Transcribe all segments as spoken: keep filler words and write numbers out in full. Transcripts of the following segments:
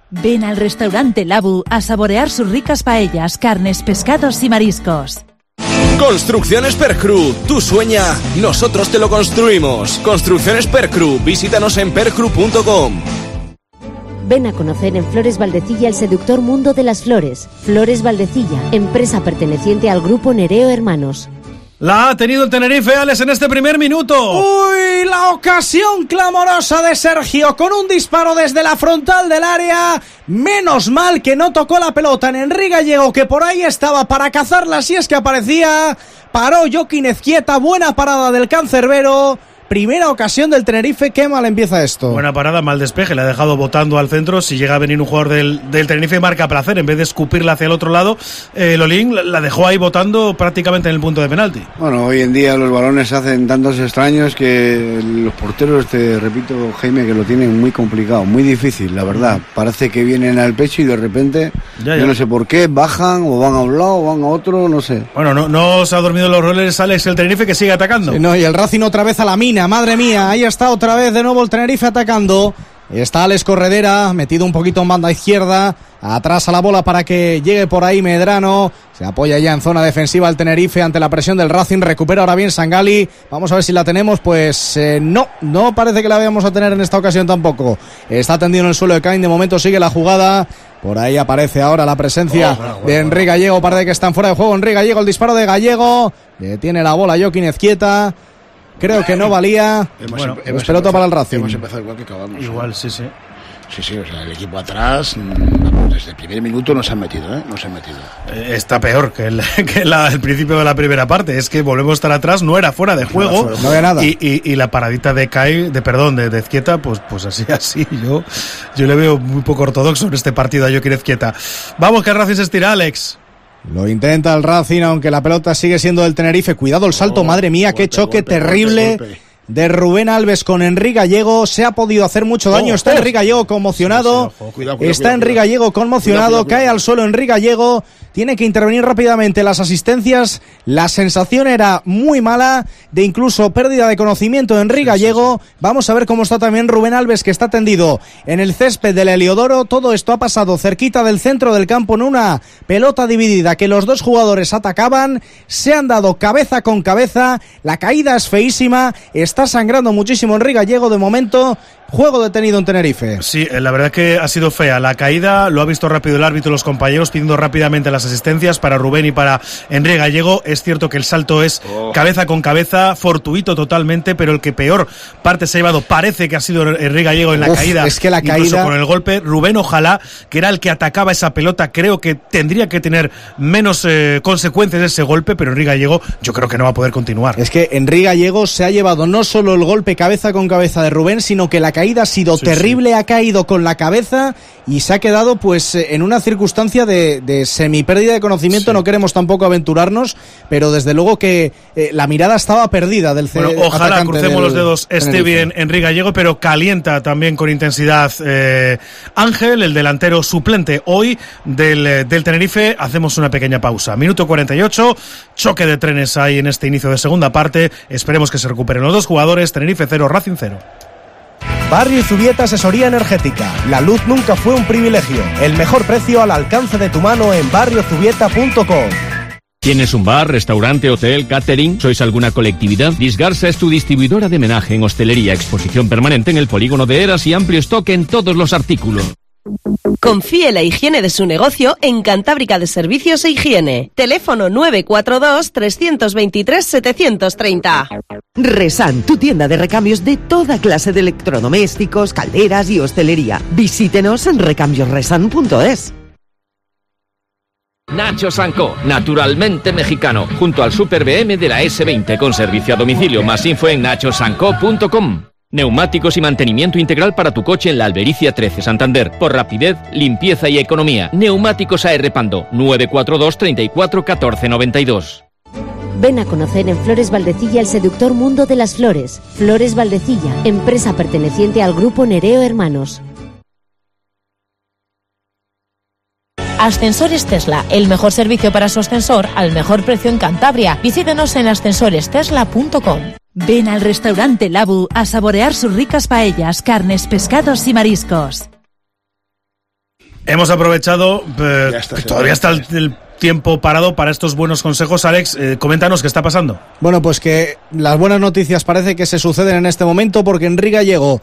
Ven al restaurante Labu a saborear sus ricas paellas, carnes, pescados y mariscos. Construcciones Percru, tú sueña, nosotros te lo construimos. Construcciones Percru, visítanos en percru punto com. Ven a conocer en Flores Valdecilla el seductor mundo de las flores. Flores Valdecilla, empresa perteneciente al grupo Nereo Hermanos. La ha tenido el Tenerife, Alex, en este primer minuto. ¡Uy! La ocasión clamorosa de Sergio con un disparo desde la frontal del área. Menos mal que no tocó la pelota en Henry Gallego, que por ahí estaba para cazarla si es que aparecía. Paró Joaquín Ezquieta, buena parada del cancerbero. Primera ocasión del Tenerife, qué mal empieza esto. Buena parada, mal despeje, le ha dejado botando al centro. Si llega a venir un jugador del, del Tenerife, marca placer, en vez de escupirla hacia el otro lado, eh, Lolín la, la dejó ahí botando prácticamente en el punto de penalti. Bueno, hoy en día los balones se hacen tantos extraños que los porteros, te repito, Jaime, que lo tienen muy complicado, muy difícil, la verdad. Parece que vienen al pecho y de repente, ya, ya. yo no sé por qué, bajan o van a un lado o van a otro, no sé. Bueno, no, no se ha dormido los roles, Alex, el Tenerife, que sigue atacando. Sí, no, y el Racing otra vez a la mina. Madre mía, ahí está otra vez de nuevo el Tenerife atacando. Está Alex Corredera, metido un poquito en banda izquierda. Atrás a la bola para que llegue por ahí Medrano. Se apoya ya en zona defensiva el Tenerife ante la presión del Racing. Recupera ahora bien Sangali. Vamos a ver si la tenemos. Pues eh, no, no parece que la vayamos a tener en esta ocasión tampoco. Está tendido en el suelo de Caín. De momento sigue la jugada. Por ahí aparece ahora la presencia oh, bueno, bueno, de Henry Gallego. Parece que están fuera de juego. Henry Gallego, el disparo de Gallego. Detiene la bola Joaquín Ezquieta. Creo que no valía. Hemos, bueno, hemos pues pelota empezado, para el Racing. Hemos empezado igual que acabamos. Igual, sí, sí. Sí, sí, o sea, el equipo atrás, vamos, desde el primer minuto nos han metido, ¿eh? Nos han metido. Eh, está peor que, el, que la, el principio de la primera parte. Es que volvemos a estar atrás, no era fuera de juego. No, no había nada. Y, y, y la paradita de Kai, de perdón, de, de Ezquieta, pues, pues así, así. Yo, yo le veo muy poco ortodoxo en este partido a Joaquín Ezquieta. Vamos, que el Racing se estira, Alex. Lo intenta el Racing, aunque la pelota sigue siendo del Tenerife. Cuidado el salto, oh, madre mía, golpe, qué choque golpe, terrible. Golpe, golpe. De Rubén Alves con Henry Gallego. Se ha podido hacer mucho daño. Oh, está oh. Henry Gallego conmocionado. Sí, sí, ojo, cuidado, cuidado, está Henry Gallego conmocionado. Cuidado, cuidado, cuidado. Cae al suelo Henry Gallego. Tiene que intervenir rápidamente las asistencias. La sensación era muy mala, de incluso pérdida de conocimiento de Henry Gallego. Sí, sí, sí. Vamos a ver cómo está también Rubén Alves, que está tendido en el césped del Heliodoro. Todo esto ha pasado cerquita del centro del campo en una pelota dividida que los dos jugadores atacaban. Se han dado cabeza con cabeza. La caída es feísima. Está sangrando muchísimo Henry Gallego. De momento, juego detenido en Tenerife. Sí, la verdad que ha sido fea la caída. Lo ha visto rápido el árbitro y los compañeros pidiendo rápidamente las asistencias para Rubén y para Henry Gallego. Es cierto que el salto es oh. cabeza con cabeza, fortuito totalmente, pero el que peor parte se ha llevado parece que ha sido Henry Gallego en la Uf, caída. Es que la incluso caída... con el golpe. Rubén, ojalá, que era el que atacaba esa pelota, creo que tendría que tener menos eh, consecuencias ese golpe, pero Henry Gallego yo creo que no va a poder continuar. Es que Henry Gallego se ha llevado no solo el golpe cabeza con cabeza de Rubén, sino que la caída ha sido sí, terrible, sí. Ha caído con la cabeza y se ha quedado pues en una circunstancia de, de semipérdida de conocimiento. Sí. No queremos tampoco aventurarnos, pero desde luego que eh, la mirada estaba perdida del bueno, ojalá crucemos los dedos, esté bien Henry Gallego, pero calienta también con intensidad eh, Ángel, el delantero suplente hoy del, del Tenerife. Hacemos una pequeña pausa, minuto cuarenta y ocho, choque de trenes ahí en este inicio de segunda parte. Esperemos que se recuperen los dos jugadores. Tenerife cero, Racing cero. Barrio Zubieta Asesoría Energética. La luz nunca fue un privilegio. El mejor precio al alcance de tu mano en barrio zubieta punto com. ¿Tienes un bar, restaurante, hotel, catering? ¿Sois alguna colectividad? Disgarsa es tu distribuidora de menaje en hostelería, exposición permanente en el polígono de Eras y amplio stock en todos los artículos. Confíe la higiene de su negocio en Cantábrica de Servicios e Higiene. Teléfono nueve cuatro dos, tres dos tres, siete tres cero. Resan, tu tienda de recambios de toda clase de electrodomésticos, calderas y hostelería. Visítenos en recambios resan punto es. Nacho Sanco, naturalmente mexicano, junto al Super B M de la ese veinte con servicio a domicilio. Más info en nacho sanco punto com. Neumáticos y mantenimiento integral para tu coche en la Albericia trece, Santander. Por rapidez, limpieza y economía. Neumáticos A R Pando, nueve cuatro dos, treinta y cuatro, catorce noventa y dos. Ven a conocer en Flores Valdecilla el seductor mundo de las flores. Flores Valdecilla, empresa perteneciente al grupo Nereo Hermanos. Ascensores Tesla, el mejor servicio para su ascensor al mejor precio en Cantabria. Visítenos en ascensores tesla punto com. Ven al restaurante Labu a saborear sus ricas paellas, carnes, pescados y mariscos. Hemos aprovechado, eh, está, todavía está el, el tiempo parado para estos buenos consejos. Alex, eh, coméntanos qué está pasando. Bueno, pues que las buenas noticias parece que se suceden en este momento, porque Enrique Gallego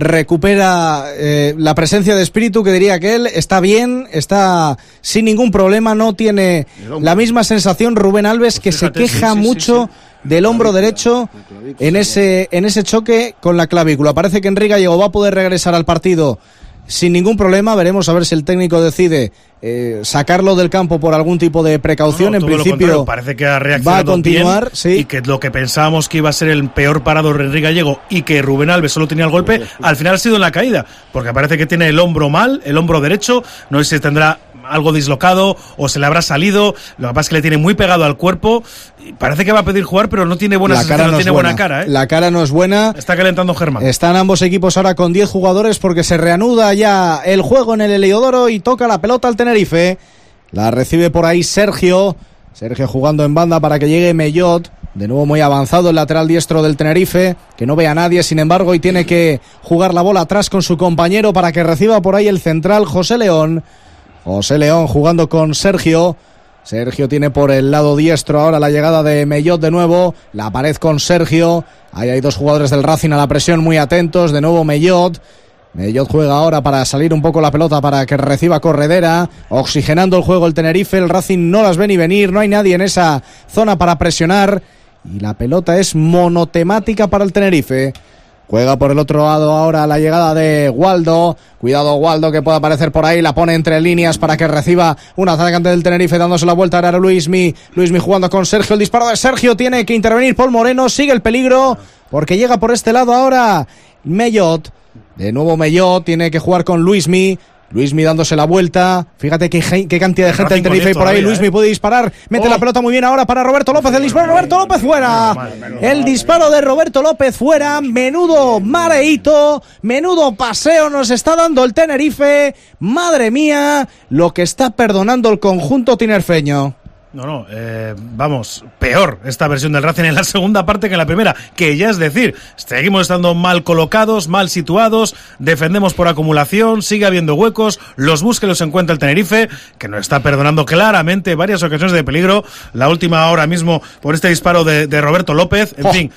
recupera eh, la presencia de espíritu, que diría que él está bien, está sin ningún problema, no tiene la misma sensación Rubén Alves, pues que fíjate, se queja sí, sí, mucho sí, sí. del hombro derecho en ese, en ese choque con la clavícula. Parece que Enrique Gallego va a poder regresar al partido sin ningún problema. Veremos a ver si el técnico decide eh, sacarlo del campo por algún tipo de precaución. No, no, en principio parece que ha reaccionado va a continuar, bien, sí. Y que lo que pensábamos que iba a ser el peor parado de Enrique Gallego y que Rubén Alves solo tenía el golpe, al final ha sido en la caída, porque parece que tiene el hombro mal, el hombro derecho, no sé si tendrá algo dislocado o se le habrá salido. Lo que pasa es que le tiene muy pegado al cuerpo y parece que va a pedir jugar, pero no tiene buena sensación, no, no tiene buena, buena cara, ¿eh? La cara no es buena. Está calentando Germán. Están ambos equipos ahora con diez jugadores, porque se reanuda ya el juego en el Heliodoro y toca la pelota al Tenerife. La recibe por ahí Sergio. Sergio jugando en banda para que llegue Mellot. De nuevo muy avanzado el lateral diestro del Tenerife, que no ve a nadie, sin embargo, y tiene que jugar la bola atrás con su compañero para que reciba por ahí el central José León. José León jugando con Sergio. Sergio tiene por el lado diestro ahora la llegada de Mellot de nuevo. La pared con Sergio. Ahí hay dos jugadores del Racing a la presión, muy atentos. De nuevo Mellot. Mellot juega ahora para salir un poco la pelota para que reciba Corredera. Oxigenando el juego el Tenerife. El Racing no las ve ni venir. No hay nadie en esa zona para presionar. Y la pelota es monotemática para el Tenerife. Juega por el otro lado ahora la llegada de Waldo. Cuidado Waldo, que puede aparecer por ahí. La pone entre líneas para que reciba un atacante del Tenerife dándose la vuelta. Ahora Luismi. Luismi jugando con Sergio. El disparo de Sergio. Tiene que intervenir Paul Moreno. Sigue el peligro porque llega por este lado ahora Mellot. De nuevo Mellot. Tiene que jugar con Luismi. Luismi dándose la vuelta. Fíjate qué, qué cantidad de gente del Tenerife hay por ahí. Luismi puede disparar. Mete oh. la pelota muy bien ahora para Roberto López. El disparo de Roberto López fuera. El disparo de Roberto López fuera. Menudo mareíto. Menudo paseo nos está dando el Tenerife. Madre mía, lo que está perdonando el conjunto tinerfeño. No, no, eh, vamos, peor esta versión del Racing en la segunda parte que en la primera, que ya es decir, seguimos estando mal colocados, mal situados, defendemos por acumulación, sigue habiendo huecos, los busca y los encuentra el Tenerife, que nos está perdonando claramente varias ocasiones de peligro, la última ahora mismo por este disparo de, de Roberto López, en oh. fin.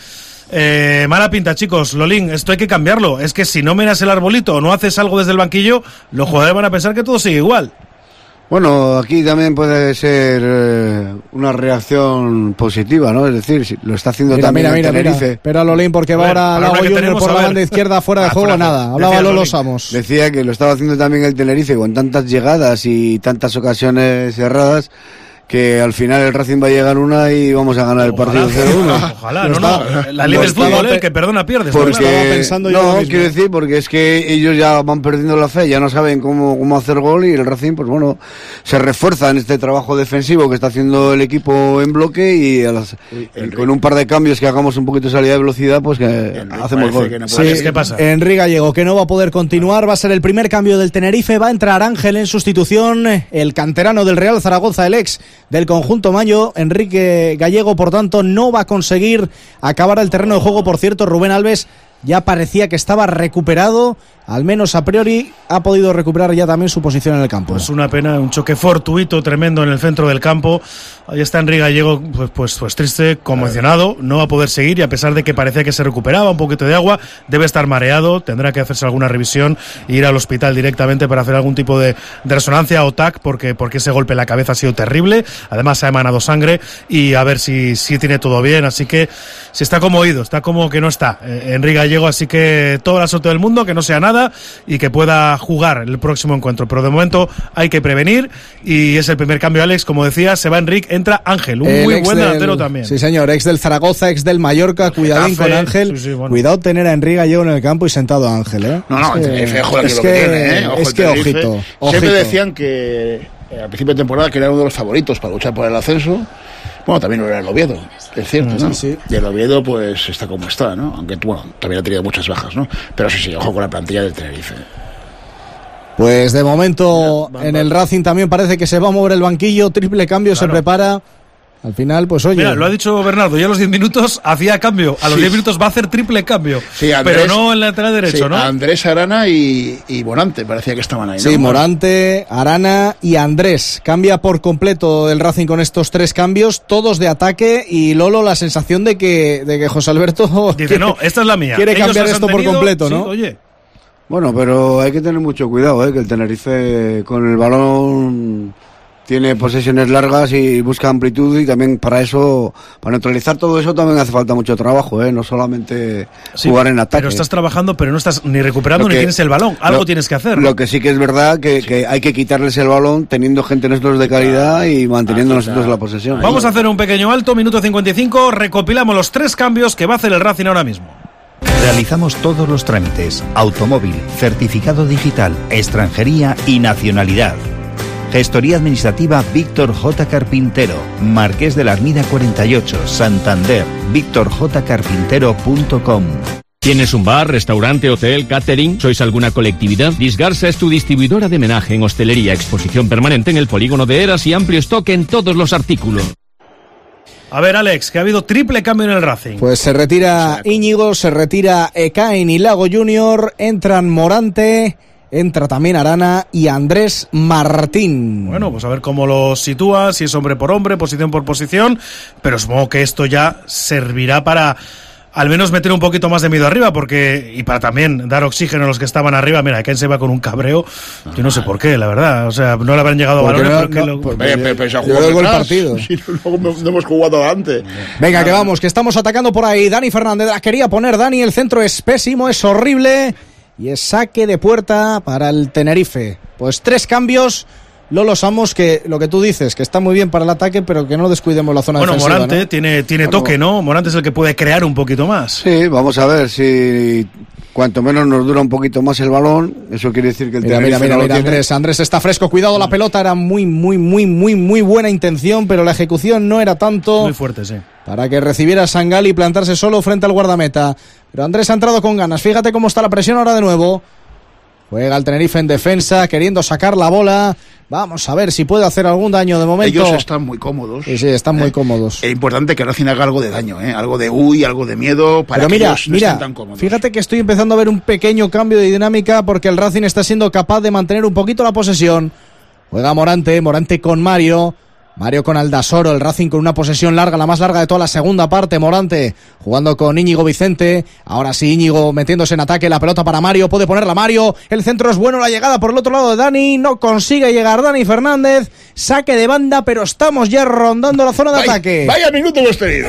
Eh, mala pinta, chicos. Lolín, esto hay que cambiarlo, es que si no miras el arbolito o no haces algo desde el banquillo, los jugadores van a pensar que todo sigue igual. Bueno, aquí también puede ser eh, una reacción positiva, ¿no? Es decir, si lo está haciendo mira, también mira, el mira, Tenerife. Mira. Espera Lolín, porque va ahora Lago Junior por la banda izquierda fuera de ah, juego, fuera, nada. Hablaba Lolo Samos. Decía que lo estaba haciendo también el Tenerife con tantas llegadas y tantas ocasiones cerradas, que al final el Racing va a llegar una y vamos a ganar el partido cero uno. Ojalá, no, no, la liga es fútbol, el que perdona pierde. Porque, estaba pensando yo no, quiero decir, porque es que ellos ya van perdiendo la fe, ya no saben cómo, cómo hacer gol, y el Racing, pues bueno, se refuerza en este trabajo defensivo que está haciendo el equipo en bloque, y, a las, y con un par de cambios que hagamos un poquito de salida de velocidad, pues que Enrique hacemos gol. Que no sí, ¿qué pasa? Enrique Gallego, que no va a poder continuar, va a ser el primer cambio del Tenerife, va a entrar Ángel en sustitución, el canterano del Real Zaragoza, el ex del conjunto Mayo. Enrique Gallego, por tanto, no va a conseguir acabar el terreno de juego. Por cierto, Rubén Alves ya parecía que estaba recuperado, al menos a priori ha podido recuperar ya también su posición en el campo. Pues una pena, un choque fortuito tremendo en el centro del campo. Ahí está Enrique Gallego, pues, pues, pues triste, conmocionado, no va a poder seguir, y a pesar de que parecía que se recuperaba un poquito de agua, debe estar mareado, tendrá que hacerse alguna revisión e ir al hospital directamente para hacer algún tipo de, de resonancia o T A C, porque, porque ese golpe en la cabeza ha sido terrible, además ha emanado sangre, y a ver si, si tiene todo bien, así que si está como oído, está como que no está eh, Enrique Gallego, así que toda la suerte del mundo, que no sea nada y que pueda jugar el próximo encuentro, pero de momento hay que prevenir, y es el primer cambio, Alex, como decía, se va Enrique, entra Ángel, un el muy buen del, delantero también. Sí, señor, ex del Zaragoza, ex del Mallorca, cuidadín con Ángel, sí, sí, bueno. Cuidado tener a Enrique Gallego en el campo y sentado a Ángel, ¿eh? No, no, es que, es que, es que, que, tiene, ¿eh? Ojo, es que ojito, ojito. Siempre decían que eh, al principio de temporada que era uno de los favoritos para luchar por el ascenso. Bueno, también no era el Oviedo, es cierto, ¿no? Sí, sí. Y el Oviedo, pues, está como está, ¿no? Aunque, bueno, también ha tenido muchas bajas, ¿no? Pero sí, sí, ojo con la plantilla del Tenerife. Pues de momento, en el Racing también parece que se va a mover el banquillo, triple cambio, claro. Se prepara. Al final, pues oye... Mira, lo ha dicho Bernardo, ya a los diez minutos hacía cambio, a los sí. diez minutos va a hacer triple cambio, sí, Andrés, pero no en el lateral derecho, sí, ¿no? Andrés, Arana y, y Morante, parecía que estaban ahí, ¿no? Sí, Morante, Arana y Andrés. Cambia por completo el Racing con estos tres cambios, todos de ataque, y Lolo, la sensación de que, de que José Alberto... Dice, quiere, no, esta es la mía. Quiere Ellos cambiar esto tenido, por completo, ¿no? Sí, oye... Bueno, pero hay que tener mucho cuidado, ¿eh? Que el Tenerife con el balón tiene posesiones largas y busca amplitud, y también para eso, para neutralizar todo eso también hace falta mucho trabajo, ¿eh? No solamente sí, jugar en ataque. Pero estás trabajando, pero no estás ni recuperando que, ni tienes el balón. Algo lo, tienes que hacer, ¿no? Lo que sí que es verdad que, sí. que hay que quitarles el balón teniendo gente nosotros de calidad y manteniendo ah, nosotros la posesión. Vamos a hacer un pequeño alto, minuto cincuenta y cinco, recopilamos los tres cambios que va a hacer el Racing ahora mismo. Realizamos todos los trámites: automóvil, certificado digital, extranjería y nacionalidad. Gestoría administrativa Víctor J. Carpintero, Marqués de la Armida cuarenta y ocho, Santander, víctor j carpintero punto com. ¿Tienes un bar, restaurante, hotel, catering? ¿Sois alguna colectividad? Disgarsa es tu distribuidora de menaje en hostelería, exposición permanente en el polígono de Eras y amplio stock en todos los artículos. A ver, Alex, que ha habido triple cambio en el Racing. Pues se retira Íñigo, se retira Ekain y Lago Junior, entran Morante, entra también Arana y Andrés Martín. Bueno, pues a ver cómo lo sitúa, si es hombre por hombre, posición por posición, pero supongo que esto ya servirá para al menos meter un poquito más de miedo arriba, porque y para también dar oxígeno a los que estaban arriba. Mira, Ken se va con un cabreo, yo no sé por qué, la verdad, o sea, no le habrán llegado balones no, porque no, lo... pues, pero, pero, pero se ha jugado el partido. Si no, no hemos jugado antes. Venga, que vamos, que estamos atacando por ahí. Dani Fernández la quería poner Dani, el centro es pésimo, es horrible y es saque de puerta para el Tenerife. Pues tres cambios. Lolo Samos, que lo que tú dices, que está muy bien para el ataque, pero que no descuidemos la zona bueno, defensiva. Bueno, Morante ¿no? tiene, tiene bueno, toque, ¿no? Morante es el que puede crear un poquito más. Sí, vamos a ver si cuanto menos nos dura un poquito más el balón, eso quiere decir que el mira, mira, mira, no mira Andrés, Andrés está fresco, cuidado, la pelota era muy, muy, muy, muy, muy buena intención, pero la ejecución no era tanto. Muy fuerte, sí. Para que recibiera Sangal y plantarse solo frente al guardameta. Pero Andrés ha entrado con ganas, fíjate cómo está la presión ahora de nuevo. Juega el Tenerife en defensa, queriendo sacar la bola. Vamos a ver si puede hacer algún daño de momento. Ellos están muy cómodos. Sí, sí, están eh, muy cómodos. Es importante que Racing haga algo de daño, ¿eh? Algo de uy, algo de miedo, para Pero que mira, ellos no mira, estén tan cómodos. Fíjate que estoy empezando a ver un pequeño cambio de dinámica porque el Racing está siendo capaz de mantener un poquito la posesión. Juega Morante, Morante con Mario. Mario con Aldasoro, el Racing con una posesión larga, la más larga de toda la segunda parte. Morante jugando con Íñigo Vicente. Ahora sí, Íñigo metiéndose en ataque, la pelota para Mario, puede ponerla Mario. El centro es bueno, la llegada por el otro lado de Dani. No consigue llegar Dani Fernández. Saque de banda, pero estamos ya rondando la zona de vaya, ataque. Vaya minuto hemos tenido.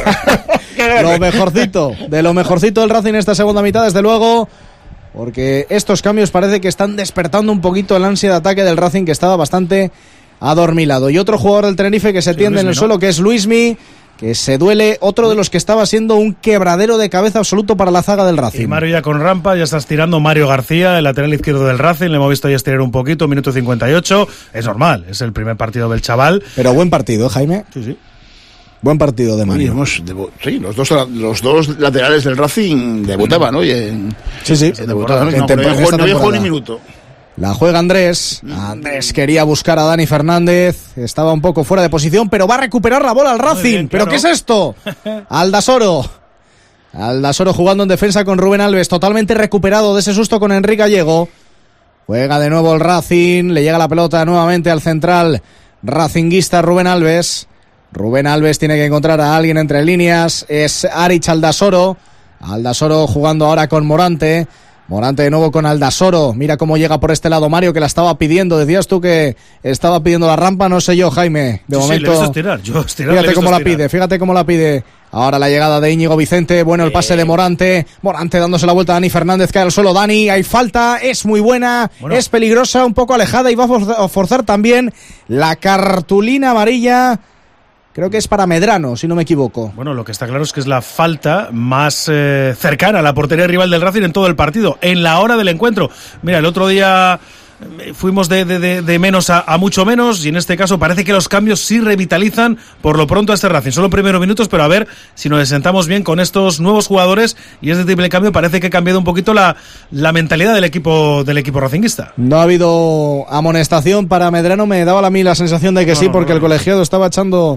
Lo mejorcito, de lo mejorcito del Racing esta segunda mitad, desde luego. Porque estos cambios parece que están despertando un poquito el ansia de ataque del Racing, que estaba bastante adormilado. Y otro jugador del Tenerife que se sí, tiende Luismi, en el ¿no? suelo, que es Luismi, que se duele, otro de los que estaba siendo un quebradero de cabeza absoluto para la zaga del Racing. Y Mario ya con rampa, ya está estirando Mario García, el lateral izquierdo del Racing, le hemos visto ya estirar un poquito, minuto cincuenta y ocho, es normal, es el primer partido del chaval. Pero buen partido, ¿eh, Jaime? Sí, sí. Buen partido de Mario. Hemos, debu- sí, los dos, los dos laterales del Racing debutaban, ¿no? Y en, sí, sí. En debutaban, ¿no? En no, temp- no, no, no había jugado ni minuto. La juega Andrés. Andrés quería buscar a Dani Fernández. Estaba un poco fuera de posición, pero va a recuperar la bola al Racing. Bien, claro. ¿Pero qué es esto? Aldasoro. Aldasoro jugando en defensa con Rubén Alves. Totalmente recuperado de ese susto con Enrique Gallego. Juega de nuevo el Racing. Le llega la pelota nuevamente al central racinguista Rubén Alves. Rubén Alves tiene que encontrar a alguien entre líneas. Es Arich Aldasoro. Aldasoro jugando ahora con Morante. Morante de nuevo con Aldasoro. Mira cómo llega por este lado Mario, que la estaba pidiendo. Decías tú que estaba pidiendo la rampa, no sé yo, Jaime. De sí, momento. Sí, le he visto estirar. Yo estirar, fíjate le he visto cómo la estirar. pide, fíjate cómo la pide. Ahora la llegada de Íñigo Vicente. Bueno, el pase de Morante. Morante dándose la vuelta a Dani Fernández, cae al suelo Dani. Hay falta, es muy buena, bueno. Es peligrosa, un poco alejada y va a forzar también la cartulina amarilla. Creo que es para Medrano, si no me equivoco. Bueno, lo que está claro es que es la falta más eh, cercana a la portería rival del Racing en todo el partido, en la hora del encuentro. Mira, el otro día fuimos de, de, de menos a, a mucho menos y en este caso parece que los cambios sí revitalizan por lo pronto a este Racing. Solo primeros minutos, pero a ver si nos sentamos bien con estos nuevos jugadores y este triple cambio parece que ha cambiado un poquito la, la mentalidad del equipo del equipo racinguista. No ha habido amonestación para Medrano, me daba a mí la sensación de que no, sí, porque no, no, el colegiado estaba echando...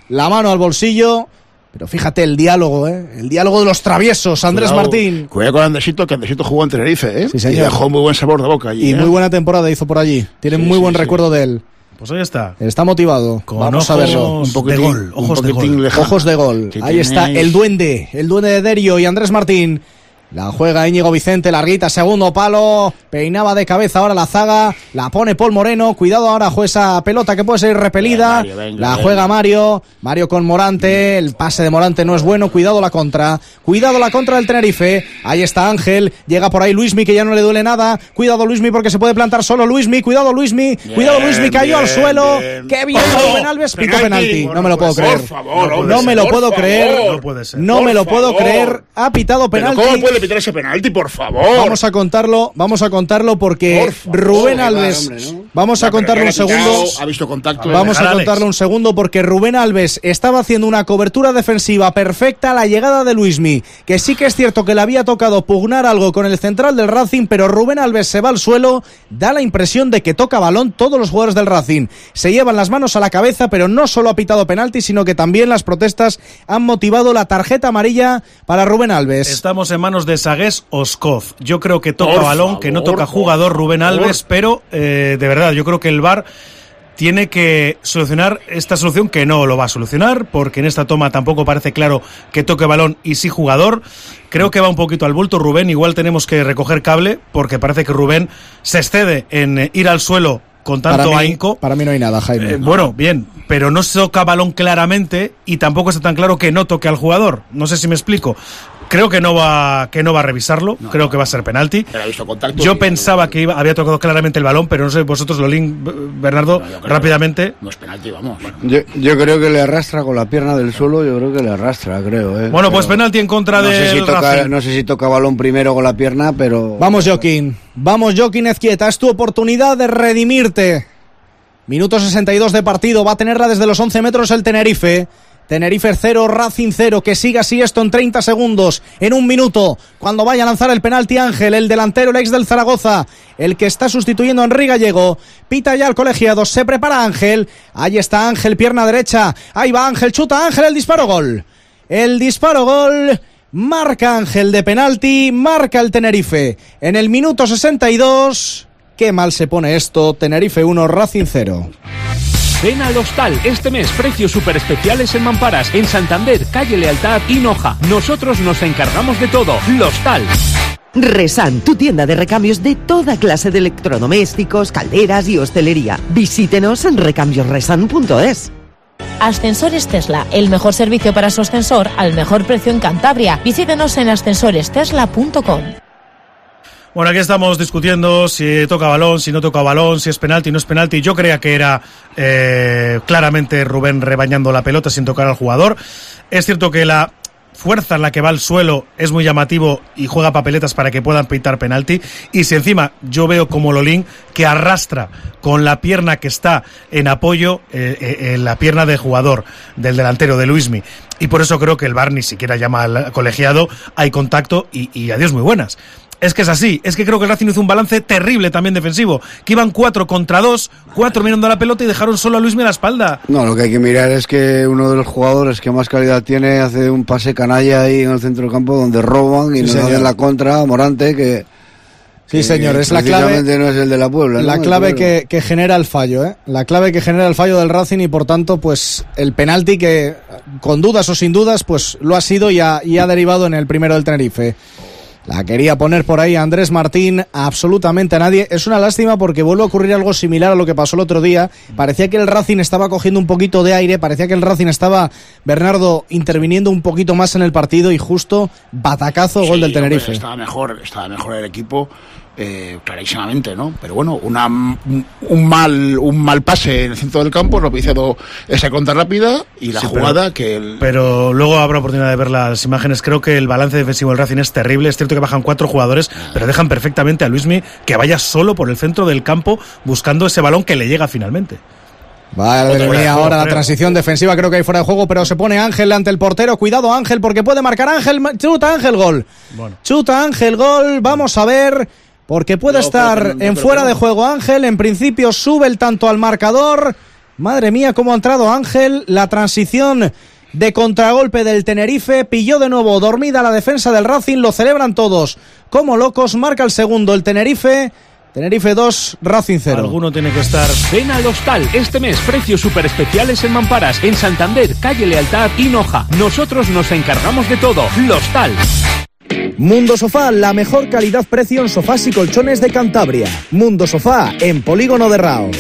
la mano al bolsillo. Pero fíjate el diálogo, ¿eh? El diálogo de los traviesos, Andrés Cuidado, Martín. Cuidado con Andresito, que Andresito jugó en Tenerife, ¿eh? Sí, señor. Y dejó muy buen sabor de boca allí. Y ¿eh? muy buena temporada hizo por allí. Tiene sí, muy sí, buen sí. recuerdo de él. Pues ahí está. Está motivado. Con Vamos ojos a verlo. Un poquitín, de gol. Ojos de gol. Lejano. Ojos de gol. Si ahí tenéis... está el duende. El duende de Derio y Andrés Martín. La juega Íñigo Vicente, larguita, segundo palo, peinaba de cabeza ahora la zaga, la pone Paul Moreno, cuidado ahora juega esa pelota que puede ser repelida, venga, Mario, venga, la juega venga. Mario, Mario con Morante, el pase de Morante no es bueno, cuidado la contra, cuidado la contra del Tenerife, ahí está Ángel, llega por ahí Luismi que ya no le duele nada, cuidado Luismi porque se puede plantar solo Luismi, cuidado Luismi, bien, cuidado Luismi, cayó bien, al suelo, bien. Qué bien, oh, Rubén Alves, pitó penalti, no me lo puedo creer, no me lo puedo creer, no puede ser, no me lo puedo creer, ha pitado penalti. Pitar ese penalti, por favor. Vamos a contarlo, vamos a contarlo porque favor, Rubén Alves, hombre, ¿no? Vamos a contarlo un segundo. Ha visto contacto. Vamos a contarlo un segundo porque Rubén Alves estaba haciendo una cobertura defensiva perfecta a la llegada de Luismi, que sí que es cierto que le había tocado pugnar algo con el central del Racing, pero Rubén Alves se va al suelo, da la impresión de que toca balón todos los jugadores del Racing. Se llevan las manos a la cabeza, pero no solo ha pitado penalti, sino que también las protestas han motivado la tarjeta amarilla para Rubén Alves. Estamos en manos de Sagués Oscoz. Yo creo que toca por balón, favor, que no toca jugador Rubén Alves, por... pero eh, de verdad, yo creo que el V A R tiene que solucionar esta solución, que no lo va a solucionar, porque en esta toma tampoco parece claro que toque balón y sí jugador. Creo que va un poquito al bulto Rubén, igual tenemos que recoger cable, porque parece que Rubén se excede en ir al suelo con tanto para mí, ahínco. Para mí no hay nada, Jaime. Eh, bueno, bien, pero no se toca balón claramente y tampoco está tan claro que no toque al jugador. No sé si me explico. Creo que no va que no va a revisarlo, no, creo que va a ser penalti. Pero ha visto contacto. Yo pensaba que iba, había tocado claramente el balón, pero no sé vosotros, Lolín, Bernardo, no, rápidamente. No es penalti, vamos. Bueno. Yo, yo creo que le arrastra con la pierna del suelo, yo creo que le arrastra, creo. ¿eh? Bueno, pues pero penalti en contra no del sé si toca, Racing. No sé si toca balón primero con la pierna, pero... Vamos, Joaquín, vamos, Joaquín Ezquieta, es tu oportunidad de redimirte. Minuto sesenta y dos de partido, va a tenerla desde los once metros el Tenerife. Tenerife cero, Racing cero, que siga así esto en treinta segundos, en un minuto, cuando vaya a lanzar el penalti Ángel, el delantero, el ex del Zaragoza, el que está sustituyendo a Henry Gallego, pita ya el colegiado, se prepara Ángel, ahí está Ángel, pierna derecha, ahí va Ángel, chuta Ángel, el disparo gol, el disparo gol, marca Ángel de penalti, marca el Tenerife, en el minuto sesenta y dos, qué mal se pone esto, Tenerife uno, Racing cero. Ven al Hostal, este mes precios súper especiales en mamparas, en Santander, Calle Lealtad y Noja. Nosotros nos encargamos de todo. Hostal. Resan, tu tienda de recambios de toda clase de electrodomésticos, calderas y hostelería. Visítenos en recambios resan punto es. Ascensores Tesla, el mejor servicio para su ascensor al mejor precio en Cantabria. Visítenos en ascensores tesla punto com. Bueno, aquí estamos discutiendo si toca balón, si no toca balón, si es penalti, no es penalti. Yo creía que era eh, claramente Rubén rebañando la pelota sin tocar al jugador. Es cierto que la fuerza en la que va al suelo es muy llamativo y juega papeletas para que puedan pitar penalti. Y si encima yo veo como Lolín que arrastra con la pierna que está en apoyo, eh, eh, en la pierna del jugador, del delantero, de Luismi. Y por eso creo que el V A R ni siquiera llama al colegiado, hay contacto y, y adiós muy buenas. Es que es así, es que creo que el Racing hizo un balance terrible también defensivo, que iban cuatro contra dos, cuatro mirando la pelota y dejaron solo a Luismi a la espalda. No, lo que hay que mirar es que uno de los jugadores que más calidad tiene hace un pase canalla ahí en el centro del campo donde roban y sí, nos hacen la contra, Morante, que... Sí, señor, es la clave. No es el de la Puebla, la ¿no? clave que, que genera el fallo, ¿eh? La clave que genera el fallo del Racing y por tanto, pues el penalti que con dudas o sin dudas, pues lo ha sido y ha, y ha derivado en el primero del Tenerife. La quería poner por ahí Andrés Martín, absolutamente a nadie. Es una lástima porque vuelve a ocurrir algo similar a lo que pasó el otro día. Parecía que el Racing estaba cogiendo un poquito de aire, parecía que el Racing estaba, Bernardo, interviniendo un poquito más en el partido y justo batacazo, sí, gol del Tenerife. Hombre, estaba mejor, estaba mejor el equipo. Eh, clarísimamente, ¿no? Pero bueno, una, un, un mal un mal pase en el centro del campo, propiciado esa contra rápida y la sí, jugada pero, que... El... Pero luego habrá oportunidad de ver las imágenes. Creo que el balance defensivo del Racing es terrible. Es cierto que bajan cuatro jugadores, ah. pero dejan perfectamente a Luismi que vaya solo por el centro del campo buscando ese balón que le llega finalmente. Vale, venía ahora la transición defensiva, creo que hay fuera de juego, pero se pone Ángel ante el portero. Cuidado Ángel, porque puede marcar Ángel. Chuta Ángel, gol. Bueno. Chuta Ángel, gol. Vamos a ver... Porque puede no, estar no, en fuera de juego Ángel, en principio sube el tanto al marcador, Madre mía, cómo ha entrado Ángel. La transición de contragolpe del Tenerife. Pilló de nuevo dormida la defensa del Racing. Lo celebran todos como locos. Marca el segundo el Tenerife. Tenerife dos, Racing cero. Alguno tiene que estar. Ven al Hostal. Este mes, precios súper especiales en mamparas. En Santander, calle Lealtad y Noja. Nosotros nos encargamos de todo. Hostal. Mundo Sofá, la mejor calidad-precio en sofás y colchones de Cantabria. Mundo Sofá, en Polígono de Raos.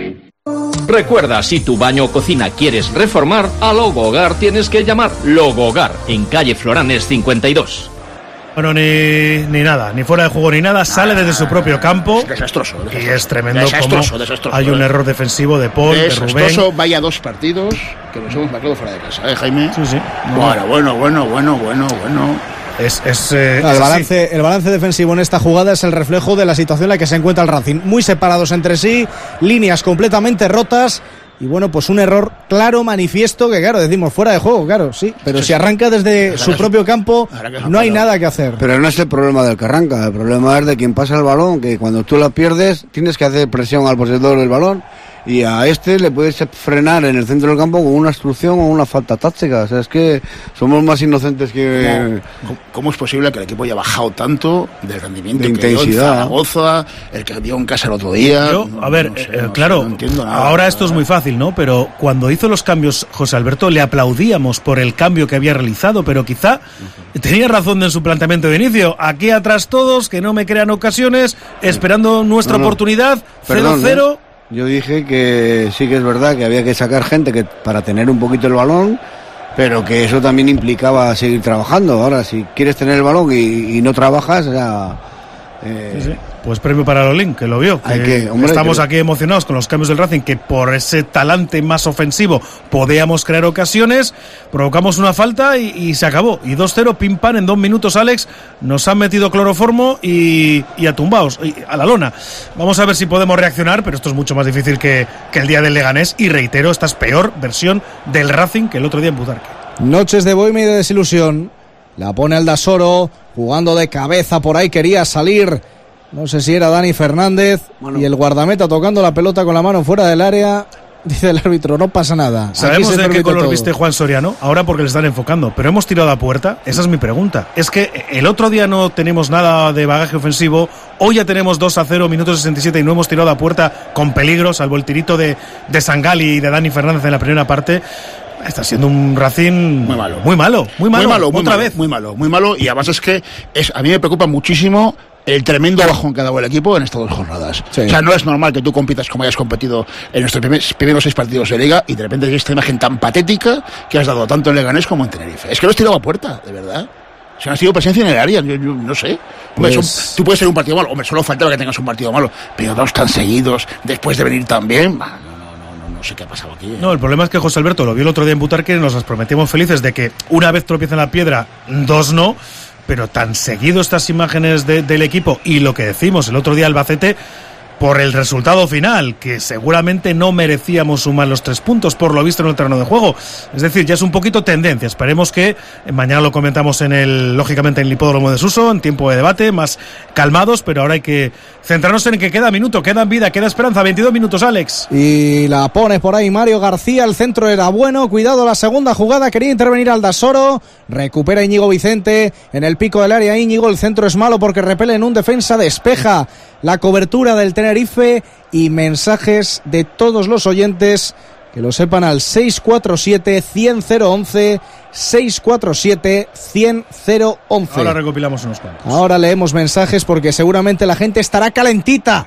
Recuerda, si tu baño o cocina quieres reformar, a Logo Hogar tienes que llamar Logo Hogar, en calle Floranes cincuenta y dos. Bueno, ni, ni nada, ni fuera de juego ni nada, sale desde su propio campo. Desastroso, desastroso. Y es tremendo desastroso, como desastroso, hay un error defensivo de Paul, de Rubén. Vaya dos partidos que nos hemos marcado fuera de casa, ¿eh, Jaime? Sí, sí. Bueno, bueno, bueno, bueno, bueno, bueno. Es, es, eh, el, es balance, el balance defensivo en esta jugada es el reflejo de la situación en la que se encuentra el Racing. Muy separados entre sí, líneas completamente rotas. Y bueno, pues un error claro, manifiesto, que claro, decimos fuera de juego, claro, sí, pero sí, si arranca desde su propio campo, no hay nada que hacer. Pero no es el problema del que arranca, el problema es de quien pasa el balón, que cuando tú la pierdes, tienes que hacer presión al poseedor del balón, y a este le puedes frenar en el centro del campo con una obstrucción o una falta táctica. O sea, es que somos más inocentes que... ¿Cómo, cómo es posible que el equipo haya bajado tanto del rendimiento de que intensidad dio en Zaragoza, el que dio en casa el otro día? Yo, no, a ver, no sé, eh, no claro, sé, no entiendo nada, ahora nada. esto es muy fácil, ¿no? Pero cuando hizo los cambios José Alberto le aplaudíamos por el cambio que había realizado, pero quizá tenía razón en su planteamiento de inicio. Aquí atrás todos, que no me crean ocasiones, esperando nuestra no, no. oportunidad, cero cero. ¿eh? Yo dije que sí que es verdad que había que sacar gente que para tener un poquito el balón, pero que eso también implicaba seguir trabajando. Ahora, si quieres tener el balón y, y no trabajas, o sea, eh, sí, sí. Pues premio para Lolín, que lo vio. Que que, hombre, estamos que... aquí emocionados con los cambios del Racing, que por ese talante más ofensivo podíamos crear ocasiones, provocamos una falta y, y se acabó. Y dos cero, pim pam, en dos minutos, Alex, nos han metido cloroformo y, y a tumbaos, y a la lona. Vamos a ver si podemos reaccionar, pero esto es mucho más difícil que, que el día del Leganés. Y reitero, esta es peor versión del Racing que el otro día en Butarque. Noches de bohemia y de desilusión. La pone Aldasoro, jugando de cabeza por ahí, quería salir. No sé si era Dani Fernández, bueno. Y el guardameta tocando la pelota con la mano fuera del área. Dice el árbitro, no pasa nada. Sabemos de qué color todo. Viste Juan Soriano, ahora porque le están enfocando, pero hemos tirado a puerta. Esa es mi pregunta. Es que el otro día no tenemos nada de bagaje ofensivo, hoy ya tenemos dos a cero, minuto sesenta y siete, y no hemos tirado a puerta con peligro, salvo el tirito de, de Sangali y de Dani Fernández en la primera parte. Está siendo un Racing muy malo, muy malo, muy malo, muy malo otra muy malo, vez, muy malo, muy malo. Y además es que es, a mí me preocupa muchísimo el tremendo bajón que ha dado el equipo en estas dos jornadas. Sí. O sea, no es normal que tú compitas como hayas competido en nuestros primeros, primeros seis partidos de Liga y de repente hay esta imagen tan patética que has dado tanto en Leganés como en Tenerife. Es que lo has tirado a puerta, de verdad. Si no has tenido presencia en el área, yo, yo no sé. Pues... Hombre, son, tú puedes ser un partido malo, hombre, solo faltaba que tengas un partido malo, pero dos tan seguidos, después de venir tan bien, no, no, no, no sé qué ha pasado aquí. ¿eh? No, el problema es que José Alberto lo vio el otro día en Butarque y nos las prometimos felices de que una vez tropieza en la piedra, dos no. Pero tan seguido estas imágenes de, del equipo y lo que decimos el otro día Albacete por el resultado final, que seguramente no merecíamos sumar los tres puntos por lo visto en el terreno de juego. Es decir, ya es un poquito tendencia. Esperemos que mañana lo comentamos en el, lógicamente en el hipódromo de Suso, en tiempo de debate, más calmados, pero ahora hay que centrarnos en que queda minuto, queda vida, queda esperanza. veintidós minutos, Alex. Y la pone por ahí Mario García, el centro era bueno, cuidado la segunda jugada, quería intervenir Aldasoro, recupera Íñigo Vicente en el pico del área. Íñigo, el centro es malo porque repele en un defensa, despeja la cobertura del Tenerife. Y mensajes de todos los oyentes que lo sepan al seis cuatro siete, cien, cero once, seis cuatro siete, cien, cero once. Ahora recopilamos unos cuantos. Ahora leemos mensajes porque seguramente la gente estará calentita.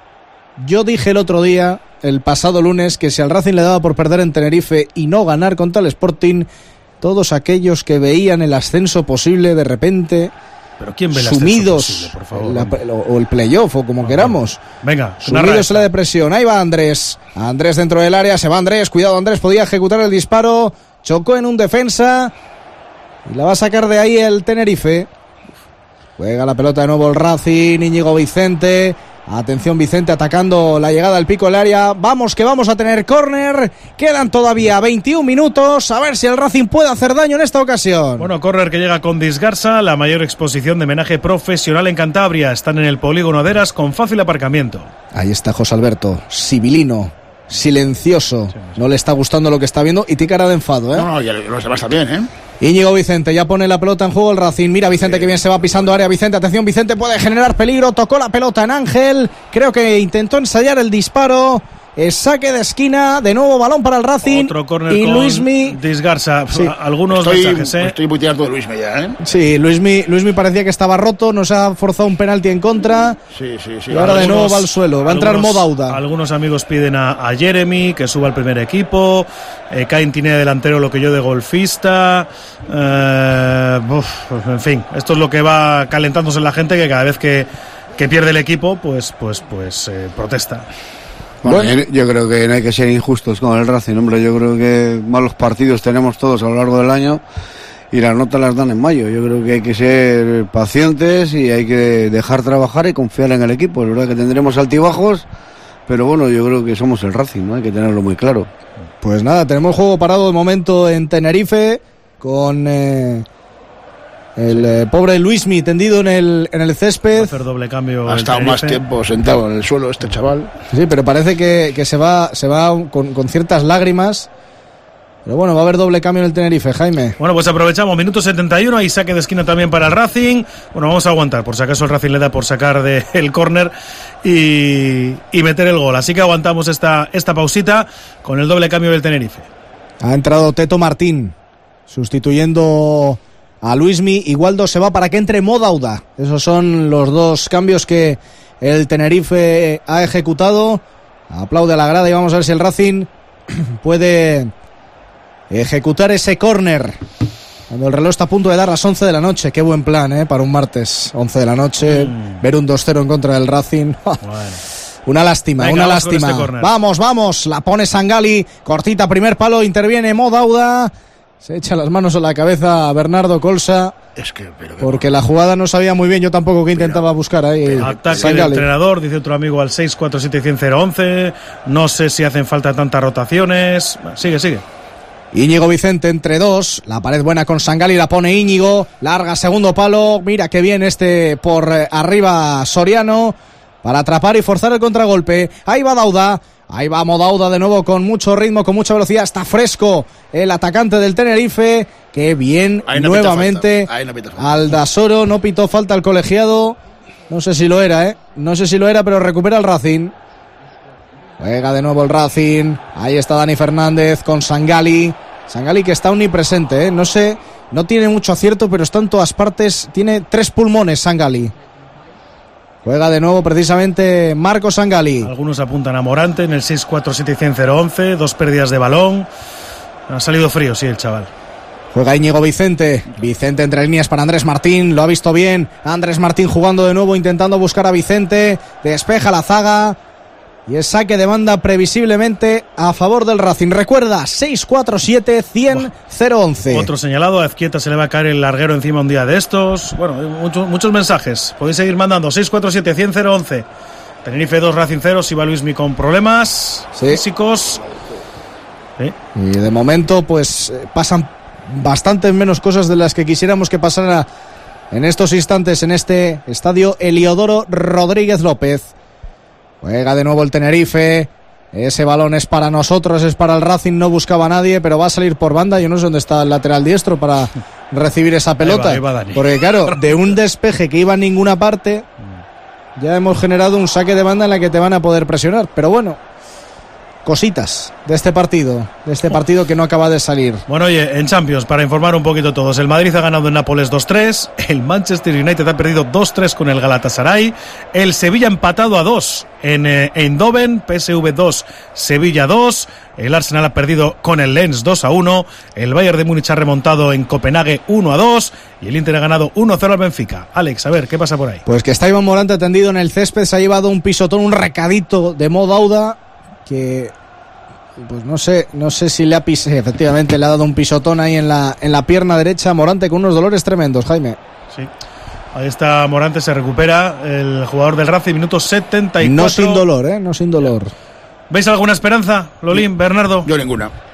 Yo dije el otro día, el pasado lunes, que si al Racing le daba por perder en Tenerife y no ganar contra el Sporting, todos aquellos que veían el ascenso posible de repente... Pero ¿quién ve el sumidos posible, por favor, la, o el playoff o como no, queramos venga, sumidos en la depresión. Ahí va Andrés Andrés dentro del área, se va Andrés, cuidado Andrés, podía ejecutar el disparo, chocó en un defensa y la va a sacar de ahí el Tenerife. Juega la pelota de nuevo el Racing, Íñigo Vicente. Atención Vicente atacando la llegada al pico del área. Vamos que vamos a tener córner. Quedan todavía veintiún minutos. A ver si el Racing puede hacer daño en esta ocasión. Bueno, córner que llega con Disgarza, la mayor exposición de menaje profesional en Cantabria. Están en el polígono de Eras con fácil aparcamiento. Ahí está José Alberto, sibilino, silencioso. Sí, no le está gustando lo que está viendo y tiene cara de enfado, ¿eh? No, no, ya los demás también, ¿eh? Íñigo Vicente ya pone la pelota en juego el Racing. Mira Vicente, sí, que bien se va pisando área. Vicente, atención, Vicente puede generar peligro. Tocó la pelota en Ángel. Creo que intentó ensayar el disparo. Es saque de esquina, de nuevo balón para el Racing. Otro córner y con Luismi Disgarza. Sí. Algunos estoy, mensajes, ¿eh? Estoy muy tirado de Luismi ya, ¿eh? Sí, Luismi, Luismi parecía que estaba roto, nos ha forzado un penalti en contra. Sí, sí, sí. Y ahora algunos, de nuevo va al suelo, va a entrar Modauda. Algunos amigos piden a, a Jeremy que suba al primer equipo. Eh, Cain tiene delantero lo que yo de golfista. Eh, uf, en fin, esto es lo que va calentándose en la gente, que cada vez que, que pierde el equipo, pues, pues, pues eh, protesta. Bueno, bueno, yo creo que no hay que ser injustos con el Racing, hombre. Yo creo que malos partidos tenemos todos a lo largo del año y las notas las dan en mayo. Yo creo que hay que ser pacientes y hay que dejar trabajar y confiar en el equipo. Es verdad que tendremos altibajos, pero bueno, yo creo que somos el Racing, ¿no? Hay que tenerlo muy claro. Pues nada, tenemos juego parado de momento en Tenerife con eh, el eh, pobre Luismi tendido en el en el césped. Va a hacer doble cambio. Ha estado más tiempo sentado en el suelo este chaval. Sí, pero parece que, que se va se va con, con ciertas lágrimas. Pero bueno, va a haber doble cambio en el Tenerife, Jaime. Bueno, pues aprovechamos, minuto setenta y uno, hay saque de esquina también para el Racing. Bueno, vamos a aguantar, por si acaso el Racing le da por sacar del de córner y, y meter el gol. Así que aguantamos esta, esta pausita con el doble cambio del Tenerife. Ha entrado Teto Martín, sustituyendo a Luismi. Igualdo se va para que entre Modauda. Esos son los dos cambios que el Tenerife ha ejecutado. Aplaude a la grada y vamos a ver si el Racing puede ejecutar ese córner cuando el reloj está a punto de dar las once de la noche. Qué buen plan, ¿eh? Para un martes, once de la noche, mm. ver un dos cero en contra del Racing. Bueno. Una lástima, Venga, una vamos lástima. Este vamos, vamos, la pone Sangali, cortita, primer palo, interviene Modauda. Se echa las manos a la cabeza a Bernardo Colsa. Es que, pero porque la jugada no sabía muy bien, yo tampoco que intentaba pero, buscar ahí. Pero, ataque Sangali. Del entrenador, dice otro amigo al seis cuatro siete cien cero once. No sé si hacen falta tantas rotaciones. Sigue, sigue. Íñigo Vicente entre dos, la pared buena con Sangali, la pone Íñigo, larga segundo palo, mira que bien este por arriba Soriano, para atrapar y forzar el contragolpe. Ahí va Dauda, ahí va Modauda de nuevo con mucho ritmo, con mucha velocidad, está fresco el atacante del Tenerife, que bien no nuevamente no Aldasoro, no pitó falta al colegiado, no sé si lo era, eh, no sé si lo era, pero recupera el Racing. Juega de nuevo el Racing. Ahí está Dani Fernández con Sangali. Sangali que está omnipresente, ¿eh? No sé, no tiene mucho acierto, pero está en todas partes. Tiene tres pulmones Sangali. Juega de nuevo precisamente Marco Sangali. Algunos apuntan a Morante en el seis cuatro siete cien cero once. Dos pérdidas de balón. Ha salido frío, sí, el chaval. Juega Íñigo Vicente. Vicente entre líneas para Andrés Martín. Lo ha visto bien. Andrés Martín jugando de nuevo, intentando buscar a Vicente. Despeja la zaga. Y el saque de banda previsiblemente a favor del Racing. Recuerda, seis cuatro siete cien cero once. Otro señalado, a Azquieta se le va a caer el larguero encima un día de estos. Bueno, muchos, muchos mensajes. Podéis seguir mandando, seis cuatro siete cien cero once. Tenerife dos, Racing cero, si va Luismi con problemas sí. físicos. ¿Sí? Y de momento pues pasan bastantes menos cosas de las que quisiéramos que pasaran en estos instantes en este estadio Eliodoro Rodríguez López. Juega de nuevo el Tenerife. Ese balón es para nosotros, es para el Racing. No buscaba a nadie, pero va a salir por banda. Yo no sé dónde está el lateral diestro para recibir esa pelota. Ahí va, ahí va porque claro, de un despeje que iba a ninguna parte, ya hemos generado un saque de banda en la que te van a poder presionar. Pero bueno, cositas de este partido, de este partido que no acaba de salir. Bueno, oye, en Champions, para informar un poquito todos, el Madrid ha ganado en Nápoles dos tres, el Manchester United ha perdido dos tres con el Galatasaray, el Sevilla empatado a dos en eh, Eindhoven, P S V dos, Sevilla dos, el Arsenal ha perdido con el Lens dos a uno, el Bayern de Múnich ha remontado en Copenhague uno a dos y el Inter ha ganado uno cero al Benfica. Alex, a ver, ¿qué pasa por ahí? Pues que está Iván Morante tendido en el césped, se ha llevado un pisotón, un recadito de Modauda, que pues no sé, no sé si le ha pisado, efectivamente le ha dado un pisotón ahí en la en la pierna derecha. Morante con unos dolores tremendos, Jaime. Sí. Ahí está Morante, se recupera el jugador del Racing, minuto setenta y cuatro. No sin dolor, eh, no sin dolor. ¿Veis alguna esperanza, Lolín, Bernardo? Yo ninguna.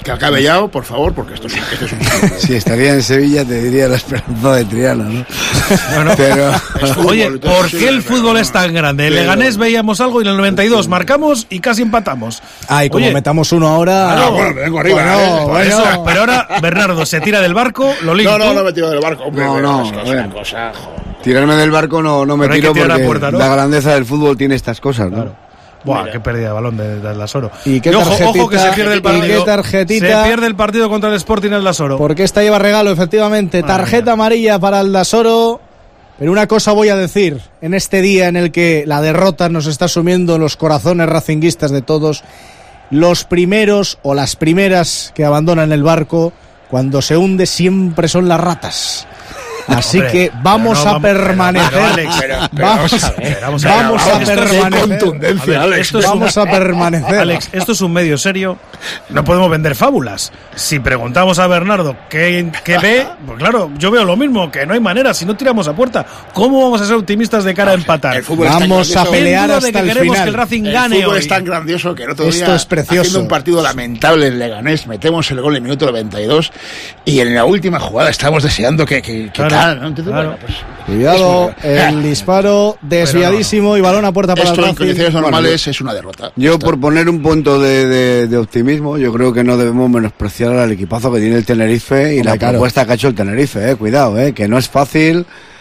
que acabe ya, por favor, porque esto es un... Esto es un... Si estaría en Sevilla te diría la esperanza de Triana, ¿no? Bueno, pero... fútbol, oye, ¿por qué el fútbol es tan grande? En pero... Leganés veíamos algo y en el noventa y dos marcamos y casi empatamos. Ah, y como oye, metamos uno ahora... Ah, bueno, vengo arriba. Bueno, ¿eh? bueno. Eso, pero ahora Bernardo se tira del barco, lo limpio. No, no, no me tiro del barco. Hombre, no, no, es que es una cosa, joder. Tirarme del barco no, no me tiro porque la, puerta, ¿no? La grandeza del fútbol tiene estas cosas, ¿no? Claro. Buah, Mira. Qué pérdida de balón de, de Aldasoro. Y qué y ojo, ojo que se pierde el partido. ¿Y qué tarjetita? Se pierde el partido contra el Sporting Aldasoro. Porque esta lleva regalo, efectivamente. Madre tarjeta mía. Amarilla para Aldasoro. Pero una cosa voy a decir. En este día en el que la derrota nos está sumiendo los corazones racinguistas de todos, los primeros o las primeras que abandonan el barco, cuando se hunde, siempre son las ratas. Así Hombre, que vamos no, a vamos, permanecer. Pero, Alex, pero, pero, vamos, vamos a, ver, vamos a, vamos a, a permanecer. A ver, esto es vamos un, a permanecer. Alex, esto es un medio serio. No podemos vender fábulas. Si preguntamos a Bernardo qué, qué ve, pues claro, yo veo lo mismo, que no hay manera. Si no tiramos a puerta, ¿cómo vamos a ser optimistas de cara a empatar? Vamos a pelear hasta de que el queremos final. Que el Racing el gane fútbol hoy. Es tan grandioso que el otro esto día, es precioso. Haciendo un partido lamentable en Leganés, metemos el gol en el minuto noventa y dos y en la última jugada estábamos deseando que, que, que claro, tal, ¿no? Entonces, claro. bueno, pues, cuidado, el disparo desviadísimo no. Y balón a puerta para Esto el Racing. En condiciones normales bueno, es una derrota. Yo Esto. por poner un punto de, de, de optimismo, yo creo que no debemos menospreciar al equipazo que tiene el Tenerife y Hombre, la claro. propuesta que ha hecho el Tenerife, eh, cuidado, eh, que no es fácil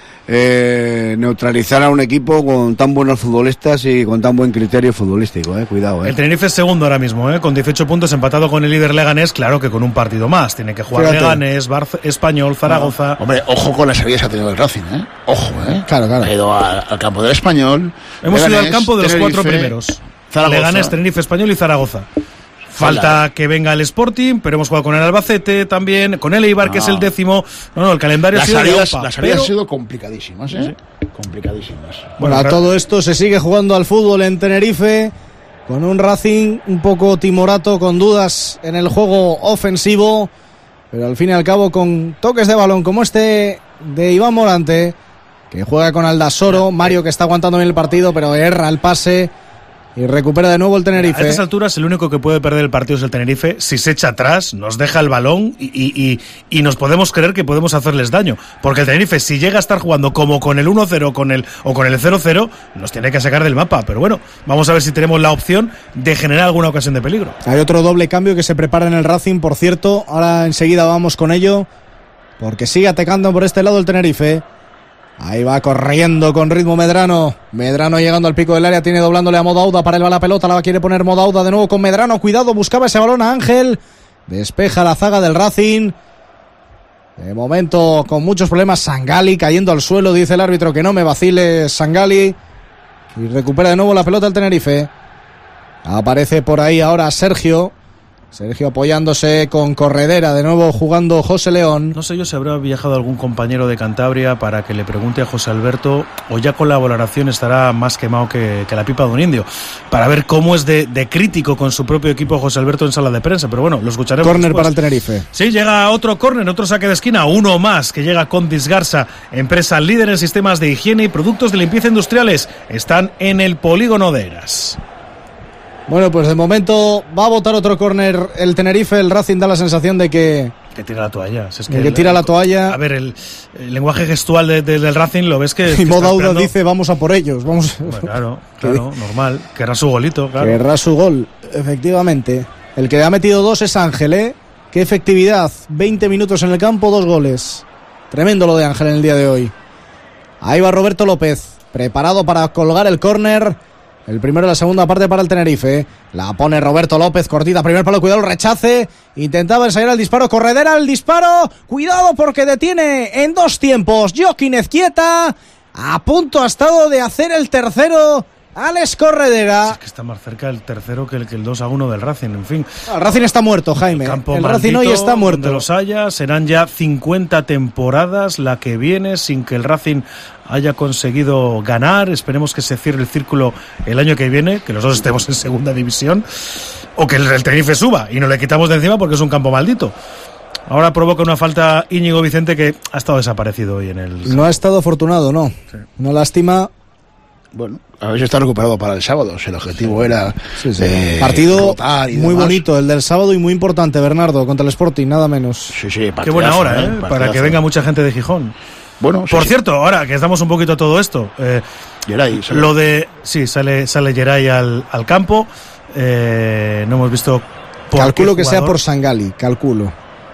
eh, neutralizar a un equipo con tan buenos futbolistas y con tan buen criterio futbolístico, eh, cuidado. Eh. El Tenerife es segundo ahora mismo, eh, con dieciocho puntos, empatado con el líder Leganés, claro que con un partido más, tiene que jugar Fíjate. Leganés, Barça, Español, Zaragoza. No. Hombre, ojo con las salidas que ha tenido el Racing, eh, ojo, eh. Claro, claro. Ha ido a, al campo del Español. Hemos Leganés, ido al campo de los Tenerife, cuatro primeros. Zaragoza. Leganés, Tenerife, Español y Zaragoza. Falta que venga el Sporting, pero hemos jugado con el Albacete también, con el Eibar, no. que es el décimo. No, no, el calendario las ha sido salidas, de Opa, Las salidas pero... han sido complicadísimas, ¿eh? Sí. Complicadísimas. Bueno, a todo esto se sigue jugando al fútbol en Tenerife, con un Racing un poco timorato, con dudas en el juego ofensivo, pero al fin y al cabo con toques de balón como este de Iván Morante, que juega con Aldasoro, Mario que está aguantando bien el partido, pero erra el pase. Y recupera de nuevo el Tenerife. A estas alturas el único que puede perder el partido es el Tenerife. Si se echa atrás, nos deja el balón y, y, y, y nos podemos creer que podemos hacerles daño. Porque el Tenerife, si llega a estar jugando como con el uno cero con el, o con el cero cero, nos tiene que sacar del mapa. Pero bueno, vamos a ver si tenemos la opción de generar alguna ocasión de peligro. Hay otro doble cambio que se prepara en el Racing, por cierto. Ahora enseguida vamos con ello, porque sigue atacando por este lado el Tenerife. Ahí va corriendo con ritmo Medrano. Medrano llegando al pico del área, tiene doblándole a Modauda para el la pelota, la quiere poner Modauda de nuevo con Medrano. Cuidado, buscaba ese balón a Ángel. Despeja la zaga del Racing. De momento con muchos problemas Sangali cayendo al suelo, dice el árbitro que no me vacile Sangali. Y recupera de nuevo la pelota el Tenerife. Aparece por ahí ahora Sergio. Sergio apoyándose con Corredera, de nuevo jugando José León. No sé yo si habrá viajado algún compañero de Cantabria para que le pregunte a José Alberto, o ya con la valoración estará más quemado que, que la pipa de un indio, para ver cómo es de, de crítico con su propio equipo José Alberto en sala de prensa, pero bueno, lo escucharemos. Córner después. Para el Tenerife. Sí, llega otro córner, otro saque de esquina, uno más, que llega con Disgarza, empresa líder en sistemas de higiene y productos de limpieza industriales. Están en el polígono de Eras. Bueno, pues de momento va a botar otro córner el Tenerife. El Racing da la sensación de que... Que tira la toalla. Si es que que el, tira la toalla. A ver, el, el lenguaje gestual de, de, del Racing lo ves que... Y Modauda dice, vamos a por ellos. Vamos. Bueno, claro, claro, normal. Querrá su golito, claro. Querrá su gol, efectivamente. El que ha metido dos es Ángel, ¿eh? Qué efectividad. veinte minutos en el campo, dos goles. Tremendo lo de Ángel en el día de hoy. Ahí va Roberto López, preparado para colgar el córner. El primero de la segunda parte para el Tenerife. La pone Roberto López, cortita, primer palo, cuidado el rechace. Intentaba ensayar el disparo, Corredera, el disparo. Cuidado porque detiene en dos tiempos Joaquín Ezquieta. A punto ha estado de hacer el tercero Alex Corredera. Es que está más cerca el tercero que el, que el dos a uno del Racing, en fin. El Racing está muerto, Jaime. El, el Racing hoy está muerto. Donde los haya, serán ya cincuenta temporadas la que viene sin que el Racing haya conseguido ganar. Esperemos que se cierre el círculo el año que viene, que los dos estemos en segunda división, o que el, el Tenerife suba y nos le quitamos de encima porque es un campo maldito. Ahora provoca una falta Íñigo Vicente, que ha estado desaparecido hoy en el... No ha estado afortunado, no. Sí. Una lástima. Bueno, a ver si está recuperado para el sábado. Si el objetivo sí. era sí, sí. Eh, partido muy demás. bonito, el del sábado, y muy importante, Bernardo, contra el Sporting, nada menos. Sí, sí, qué buena hora, ¿eh? Partidazo. Para que venga mucha gente de Gijón. Bueno, por sí, cierto, sí. ahora que estamos un poquito a todo esto, eh, Geray, lo de sí sale sale Geray al, al campo. Eh, no hemos visto. Por calculo que sea por Sangali, calculo.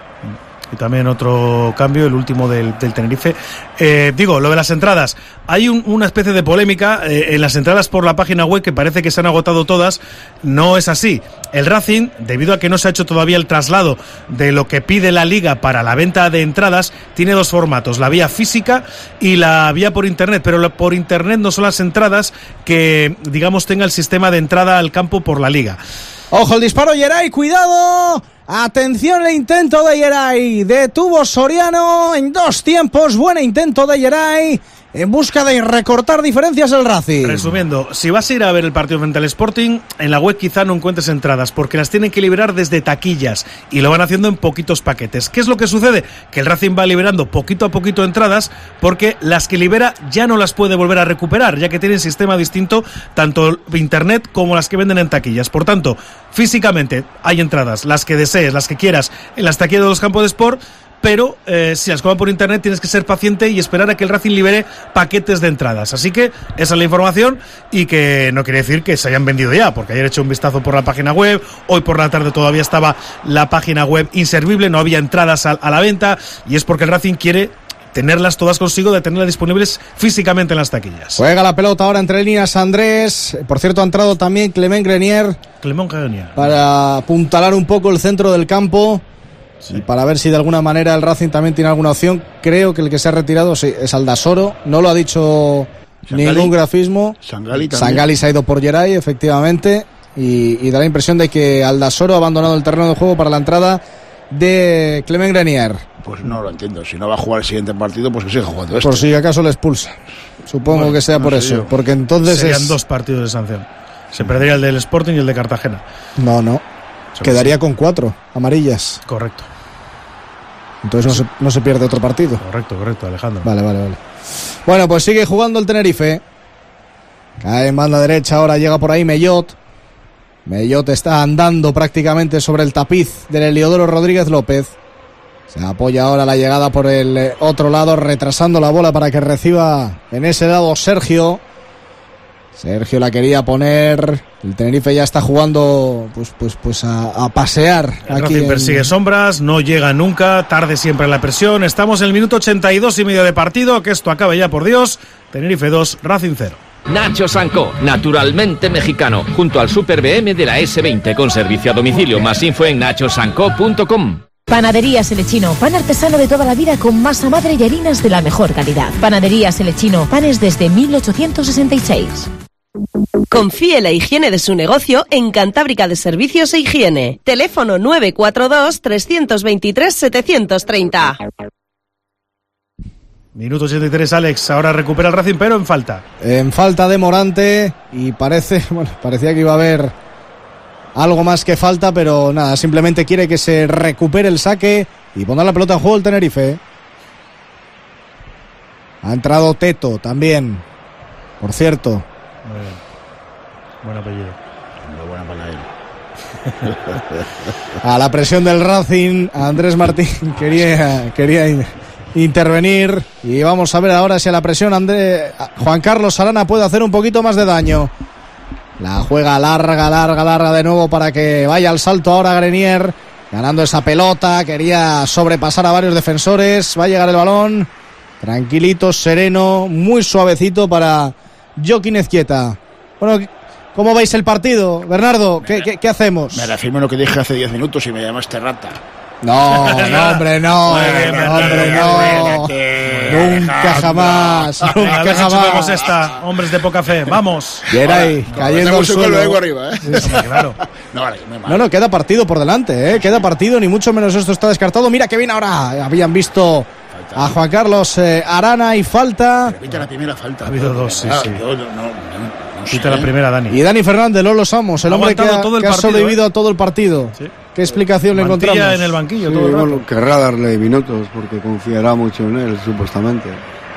Y también otro cambio, el último del, del Tenerife. Eh, digo, lo de las entradas. Hay un, una especie de polémica eh, en las entradas por la página web, que parece que se han agotado todas. No es así. El Racing, debido a que no se ha hecho todavía el traslado de lo que pide la Liga para la venta de entradas, tiene dos formatos, la vía física y la vía por internet. Pero por internet no son las entradas que, digamos, tenga el sistema de entrada al campo por la Liga. ¡Ojo el disparo, Geray! ¡Cuidado! Atención el intento de Geray. Detuvo Soriano en dos tiempos. Buen intento de Geray en busca de recortar diferencias el Racing. Resumiendo, si vas a ir a ver el partido frente al Sporting, en la web quizá no encuentres entradas, porque las tienen que liberar desde taquillas y lo van haciendo en poquitos paquetes. ¿Qué es lo que sucede? Que el Racing va liberando poquito a poquito entradas, porque las que libera ya no las puede volver a recuperar, ya que tienen sistema distinto, tanto internet como las que venden en taquillas. Por tanto, físicamente hay entradas, las que desees, las que quieras, en las taquillas de los campos de sport, pero eh, si las compras por internet tienes que ser paciente y esperar a que el Racing libere paquetes de entradas. Así que esa es la información, y que no quiere decir que se hayan vendido ya, porque ayer he hecho un vistazo por la página web, hoy por la tarde todavía estaba la página web inservible, no había entradas a, a la venta, y es porque el Racing quiere tenerlas todas consigo, de tenerlas disponibles físicamente en las taquillas. Juega la pelota ahora entre líneas Andrés. Por cierto, ha entrado también Clement Grenier, Clement Grenier para apuntalar un poco el centro del campo. Sí. Y para ver si de alguna manera el Racing también tiene alguna opción. Creo que el que se ha retirado sí, es Aldasoro. No lo ha dicho Sangali, ningún grafismo. Sangali, Sangali se ha ido por Geray, efectivamente. Y, y da la impresión de que Aldasoro ha abandonado el terreno de juego para la entrada de Clement Grenier. Pues no lo entiendo. Si no va a jugar el siguiente partido, pues que siga jugando esto. Por si acaso le expulsa. Supongo bueno, que sea no por eso. Yo. Porque entonces serían es... dos partidos de sanción. Se perdería el del Sporting y el de Cartagena. No, no. Quedaría con cuatro amarillas. Correcto. Entonces no se, no se pierde otro partido. Correcto, correcto, Alejandro. Vale, vale, vale. Bueno, pues sigue jugando el Tenerife. Cae en banda derecha, ahora llega por ahí Mellot. Mellot está andando prácticamente sobre el tapiz del Heliodoro Rodríguez López. Se apoya ahora la llegada por el otro lado, retrasando la bola para que reciba en ese lado Sergio. Sergio la quería poner. El Tenerife ya está jugando pues pues pues a, a pasear. El aquí Racing persigue en... sombras, no llega nunca, tarde siempre en la presión. Estamos en el minuto ochenta y dos y medio de partido, que esto acabe ya, por Dios. Tenerife dos, Racing cero. Nacho Sanco, naturalmente mexicano, junto al Super B M de la ese veinte, con servicio a domicilio. Más info en nacho sanco punto com. Panadería Selechino, pan artesano de toda la vida con masa madre y harinas de la mejor calidad. Panadería Selechino, panes desde mil ochocientos sesenta y seis. Confíe la higiene de su negocio en Cantábrica de Servicios e Higiene. Teléfono nueve cuatro dos, tres dos tres, siete tres cero. Minuto ochenta y tres, Alex. Ahora recupera el Racing, pero en falta. En falta de Morante, y parece, bueno, parecía que iba a haber algo más que falta, pero nada, simplemente quiere que se recupere el saque y ponga la pelota en juego el Tenerife. Ha entrado Teto también, por cierto. Muy bien. Buen apellido. Muy buena para él. A la presión del Racing, Andrés Martín quería, quería intervenir, y vamos a ver ahora si a la presión André, Juan Carlos Arana puede hacer un poquito más de daño. La juega larga, larga, larga de nuevo para que vaya al salto ahora Grenier, ganando esa pelota. Quería sobrepasar a varios defensores. Va a llegar el balón tranquilito, sereno, muy suavecito para Joaquín Ezquieta. Bueno, ¿cómo veis el partido, Bernardo? ¿Qué, qué, qué hacemos? Me reafirmo lo que dije hace diez minutos y me llamaste rata. No, no, hombre, no, no, hombre, no. Nunca jamás, nunca jamás. Esta, hombres de poca fe, vamos. Geray, cayendo al suelo. Luego arriba, ¿eh? Sí, sí, claro. No, vale, no, no, queda partido por delante, ¿eh? Queda partido, ni mucho menos esto está descartado. Mira que viene ahora. Habían visto a Juan Carlos eh, Arana y falta. Repite la primera falta. Ha habido dos, sí, sí. Yo, no, no, no Quita la primera, Dani. Y Dani Fernández, Lolo Samos, el hombre que ha, todo el que partido, ha sobrevivido ¿eh? a todo el partido. Sí. ¿Qué explicación Mantilla le encontramos? En el banquillo sí, todo el rato. Bueno, querrá darle minutos porque confiará mucho en él, supuestamente.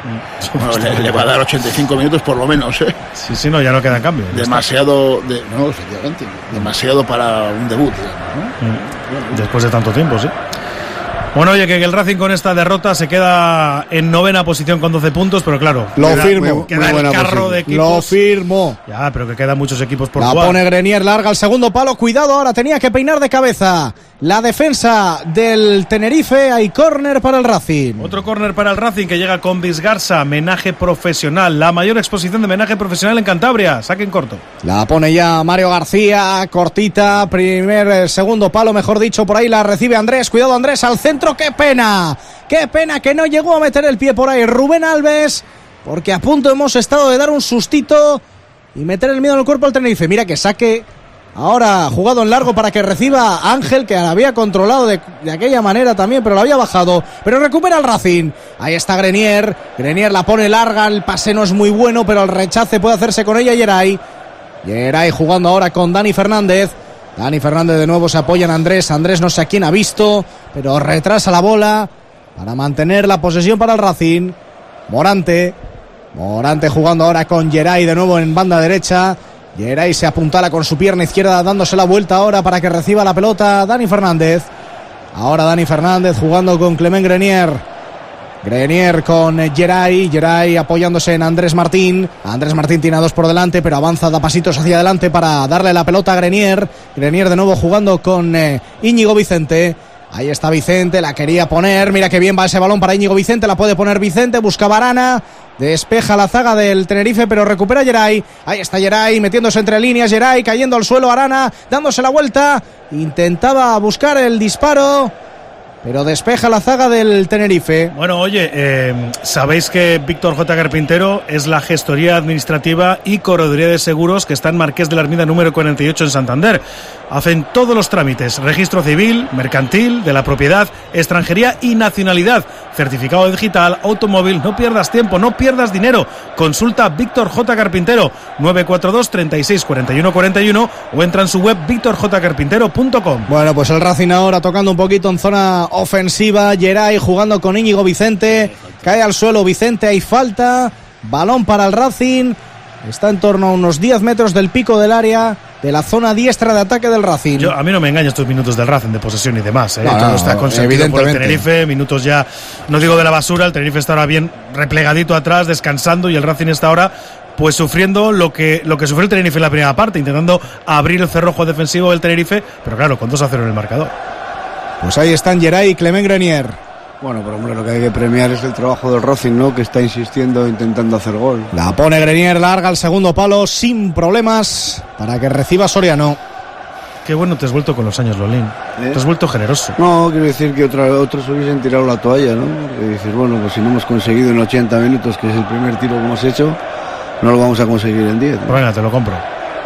Bueno, le, le va a dar ochenta y cinco minutos por lo menos, ¿eh? Sí, sí, no, ya no queda cambio. Demasiado, de, no, efectivamente, demasiado para un debut, digamos, ¿no? Mm. Después de tanto tiempo, sí. Bueno, oye, que el Racing con esta derrota se queda en novena posición con doce puntos, pero claro, lo queda, firmo. Queda muy el carro posición. de equipos. Lo firmo. Ya, pero que quedan muchos equipos por la jugar. La pone Grenier, larga al segundo palo. Cuidado, ahora tenía que peinar de cabeza la defensa del Tenerife. Hay córner para el Racing. Otro córner para el Racing que llega con Visgarsa, menaje profesional. La mayor exposición de menaje profesional en Cantabria. Saquen corto. La pone ya Mario García, cortita. Primer, segundo palo, mejor dicho. Por ahí la recibe Andrés. Cuidado, Andrés, al centro. ¡Qué pena! Qué pena que no llegó a meter el pie por ahí Rubén Alves, porque a punto hemos estado de dar un sustito y meter el miedo en el cuerpo al Tenerife. Mira que saque ahora jugado en largo para que reciba Ángel, que la había controlado de, de aquella manera también, pero la había bajado, pero recupera el Racing. Ahí está Grenier, Grenier la pone larga, el pase no es muy bueno, pero el rechace puede hacerse con ella. Yeray, Yeray jugando ahora con Dani Fernández. Dani Fernández de nuevo se apoya en Andrés. Andrés no sé a quién ha visto, pero retrasa la bola para mantener la posesión para el Racing. Morante. Morante jugando ahora con Yeray de nuevo en banda derecha. Yeray se apuntala con su pierna izquierda, dándose la vuelta ahora para que reciba la pelota Dani Fernández. Ahora Dani Fernández jugando con Clement Grenier. Grenier con Yeray, Yeray apoyándose en Andrés Martín. Andrés Martín tiene a dos por delante, pero avanza, da pasitos hacia adelante para darle la pelota a Grenier. Grenier de nuevo jugando con eh, Íñigo Vicente. Ahí está Vicente, la quería poner. Mira que bien va ese balón para Íñigo Vicente, la puede poner Vicente, buscaba Arana. Despeja la zaga del Tenerife, pero recupera Yeray. Ahí está Yeray, metiéndose entre líneas. Yeray cayendo al suelo, Arana dándose la vuelta. Intentaba buscar el disparo, pero despeja la zaga del Tenerife. Bueno, oye, eh, sabéis que Víctor J. Carpintero es la gestoría administrativa y correduría de seguros que está en Marqués de la Ermida número cuarenta y ocho en Santander. Hacen todos los trámites: registro civil, mercantil, de la propiedad, extranjería y nacionalidad, certificado digital, automóvil. No pierdas tiempo, no pierdas dinero. Consulta Víctor J. Carpintero, nueve cuatro dos, treinta y seis, cuarenta y uno, cuarenta y uno, o entra en su web víctor j carpintero punto com. Bueno, pues el Racing ahora tocando un poquito en zona ofensiva. Yeray jugando con Íñigo Vicente, cae al suelo Vicente, hay falta, balón para el Racing. Está en torno a unos diez metros del pico del área de la zona diestra de ataque del Racing. Yo, a mí no me engañan estos minutos del Racing de posesión y demás, ¿eh? No, Todo no, está consentido por el evidentemente. Tenerife, minutos ya, no digo de la basura. El Tenerife está ahora bien replegadito atrás, descansando, y el Racing está ahora pues sufriendo lo que lo que sufrió el Tenerife en la primera parte, intentando abrir el cerrojo defensivo del Tenerife, pero claro, con dos a cero en el marcador. Pues ahí están Yeray y Clement Grenier. Bueno, pero hombre, lo que hay que premiar es el trabajo del Racing, ¿no? Que está insistiendo, intentando hacer gol. La pone Grenier, larga al segundo palo sin problemas para que reciba Soriano. Qué bueno te has vuelto con los años, Lolín. ¿Eh? Te has vuelto generoso. No, quiero decir que otra, otros hubiesen tirado la toalla, ¿no? Y dices, bueno, pues si no hemos conseguido en ochenta minutos, que es el primer tiro que hemos hecho, no lo vamos a conseguir en diez, ¿no? Pues venga, te lo compro.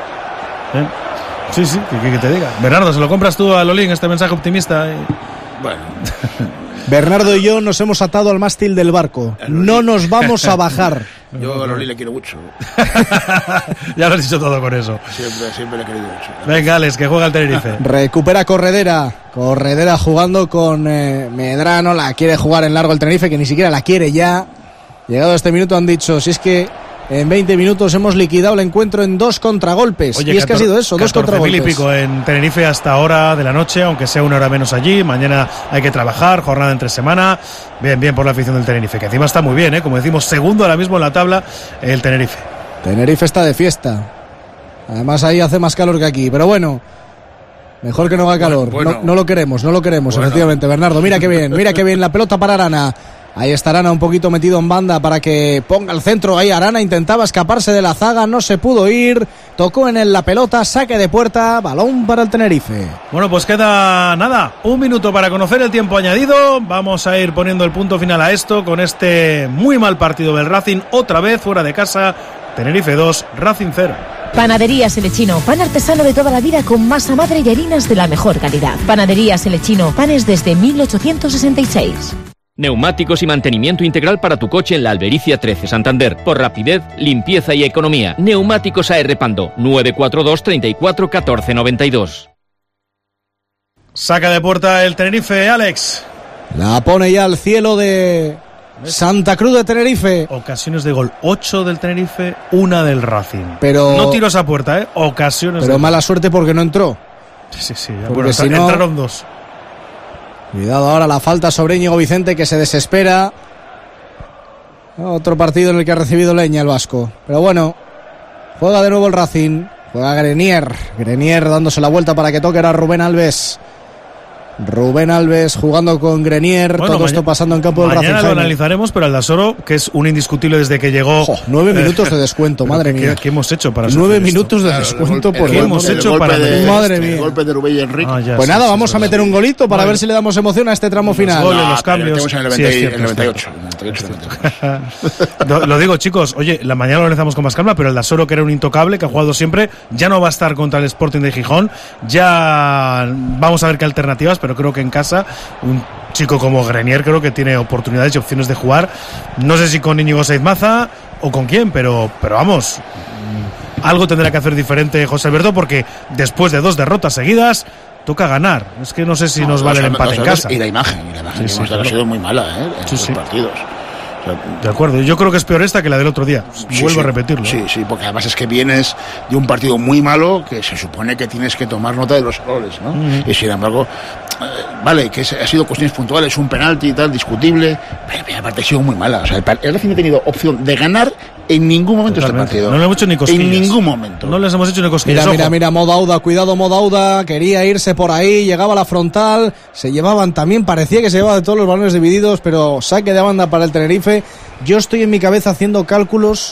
¿Eh? Sí, sí, que, que te diga. Bernardo, ¿se lo compras tú a Lolín este mensaje optimista? Bueno. Bernardo y yo nos hemos atado al mástil del barco. No nos vamos a bajar. Yo a Loli le quiero mucho. Ya lo has dicho todo con eso. Siempre, siempre le he querido mucho. Venga, Alex, que juega el Tenerife. Recupera Corredera. Corredera jugando con eh, Medrano. La quiere jugar en largo el Tenerife, que ni siquiera la quiere ya. Llegado a este minuto han dicho, si es que en veinte minutos hemos liquidado el encuentro en dos contragolpes. Oye, y es que ha sido eso, dos contragolpes. mil y pico en Tenerife hasta hora de la noche, aunque sea una hora menos allí. Mañana hay que trabajar, jornada entre semana. Bien, bien por la afición del Tenerife, que encima está muy bien, ¿eh? Como decimos, segundo ahora mismo en la tabla el Tenerife. Tenerife está de fiesta. Además ahí hace más calor que aquí, pero bueno, mejor que no haga calor. Bueno, bueno. No, no lo queremos, no lo queremos, Bueno. efectivamente. Bernardo, mira qué bien, mira qué bien la pelota para Arana. Ahí está Arana un poquito metido en banda para que ponga el centro. Ahí Arana intentaba escaparse de la zaga, no se pudo ir. Tocó en él la pelota, saque de puerta, balón para el Tenerife. Bueno, pues queda nada, un minuto para conocer el tiempo añadido. Vamos a ir poniendo el punto final a esto con este muy mal partido del Racing. Otra vez fuera de casa, Tenerife dos, Racing cero. Panaderías El Lechino, pan artesano de toda la vida con masa madre y harinas de la mejor calidad. Panaderías El Lechino, panes desde mil ochocientos sesenta y seis. Neumáticos y mantenimiento integral para tu coche en la Albericia trece, Santander. Por rapidez, limpieza y economía. Neumáticos A R Pando, nueve cuatro dos, treinta y cuatro, catorce noventa y dos. Saca de puerta el Tenerife, Alex. La pone ya al cielo de Santa Cruz de Tenerife. Ocasiones de gol, ocho del Tenerife, una del Racing. Pero no tiros a puerta, ¿eh? Ocasiones Pero de mala suerte porque no entró. Sí, sí, porque bueno, si no, entraron dos. Cuidado ahora la falta sobre Íñigo Vicente, que se desespera. Otro partido en el que ha recibido leña el vasco. Pero bueno, juega de nuevo el Racing. Juega Grenier. Grenier dándose la vuelta para que toque. Era Rubén Alves. Rubén Alves jugando con Grenier. Bueno, todo esto pasando en campo del Racing. Mañana lo analizaremos, pero Aldasoro, que es un indiscutible desde que llegó. Jo, nueve minutos de descuento, madre mía. ¿Qué, ¿Qué hemos hecho para Nueve minutos de descuento por ¿Qué hemos hecho para de, madre mía? El golpe de Rubén y Enrique. Ah, pues sí, nada, sí, vamos sí, a meter sí. un golito para vale. ver si le damos emoción a este tramo final. Los goles, los cambios. En el, noventa, sí, el noventa y ocho. lo, lo digo, chicos. Oye, la mañana lo analizamos con más calma, pero Aldasoro, que era un intocable, que ha jugado siempre, ya no va a estar contra el Sporting de Gijón. Ya vamos a ver qué alternativas, pero creo que en casa un chico como Grenier creo que tiene oportunidades y opciones de jugar. No sé si con Íñigo Seizmaza o con quién, pero, pero vamos, algo tendrá que hacer diferente José Alberto, porque después de dos derrotas seguidas toca ganar. Es que no sé si no, nos vale el empate en casa. Y la imagen, y la imagen sí, sí, claro. ha sido muy mala, ¿eh? En sí, los sí. partidos. O sea, de acuerdo, yo creo que es peor esta que la del otro día. Sí, Vuelvo sí, a repetirlo. Sí, sí, porque además es que vienes de un partido muy malo que se supone que tienes que tomar nota de los errores, ¿no? Uh-huh. Y sin embargo, eh, vale, que es, ha sido cuestiones puntuales, un penalti y tal, discutible, pero aparte ha sido muy mala. O sea, el, el Racing no ha tenido opción de ganar en ningún momento este partido. No le hemos hecho ni cosquillas. En ningún momento. No les hemos hecho ni cosquillas. Mira, mira, mira, Modauda, cuidado Modauda, quería irse por ahí, llegaba a la frontal, se llevaban también, parecía que se llevaba de todos los balones divididos, pero saque de banda para el Tenerife. Yo estoy en mi cabeza haciendo cálculos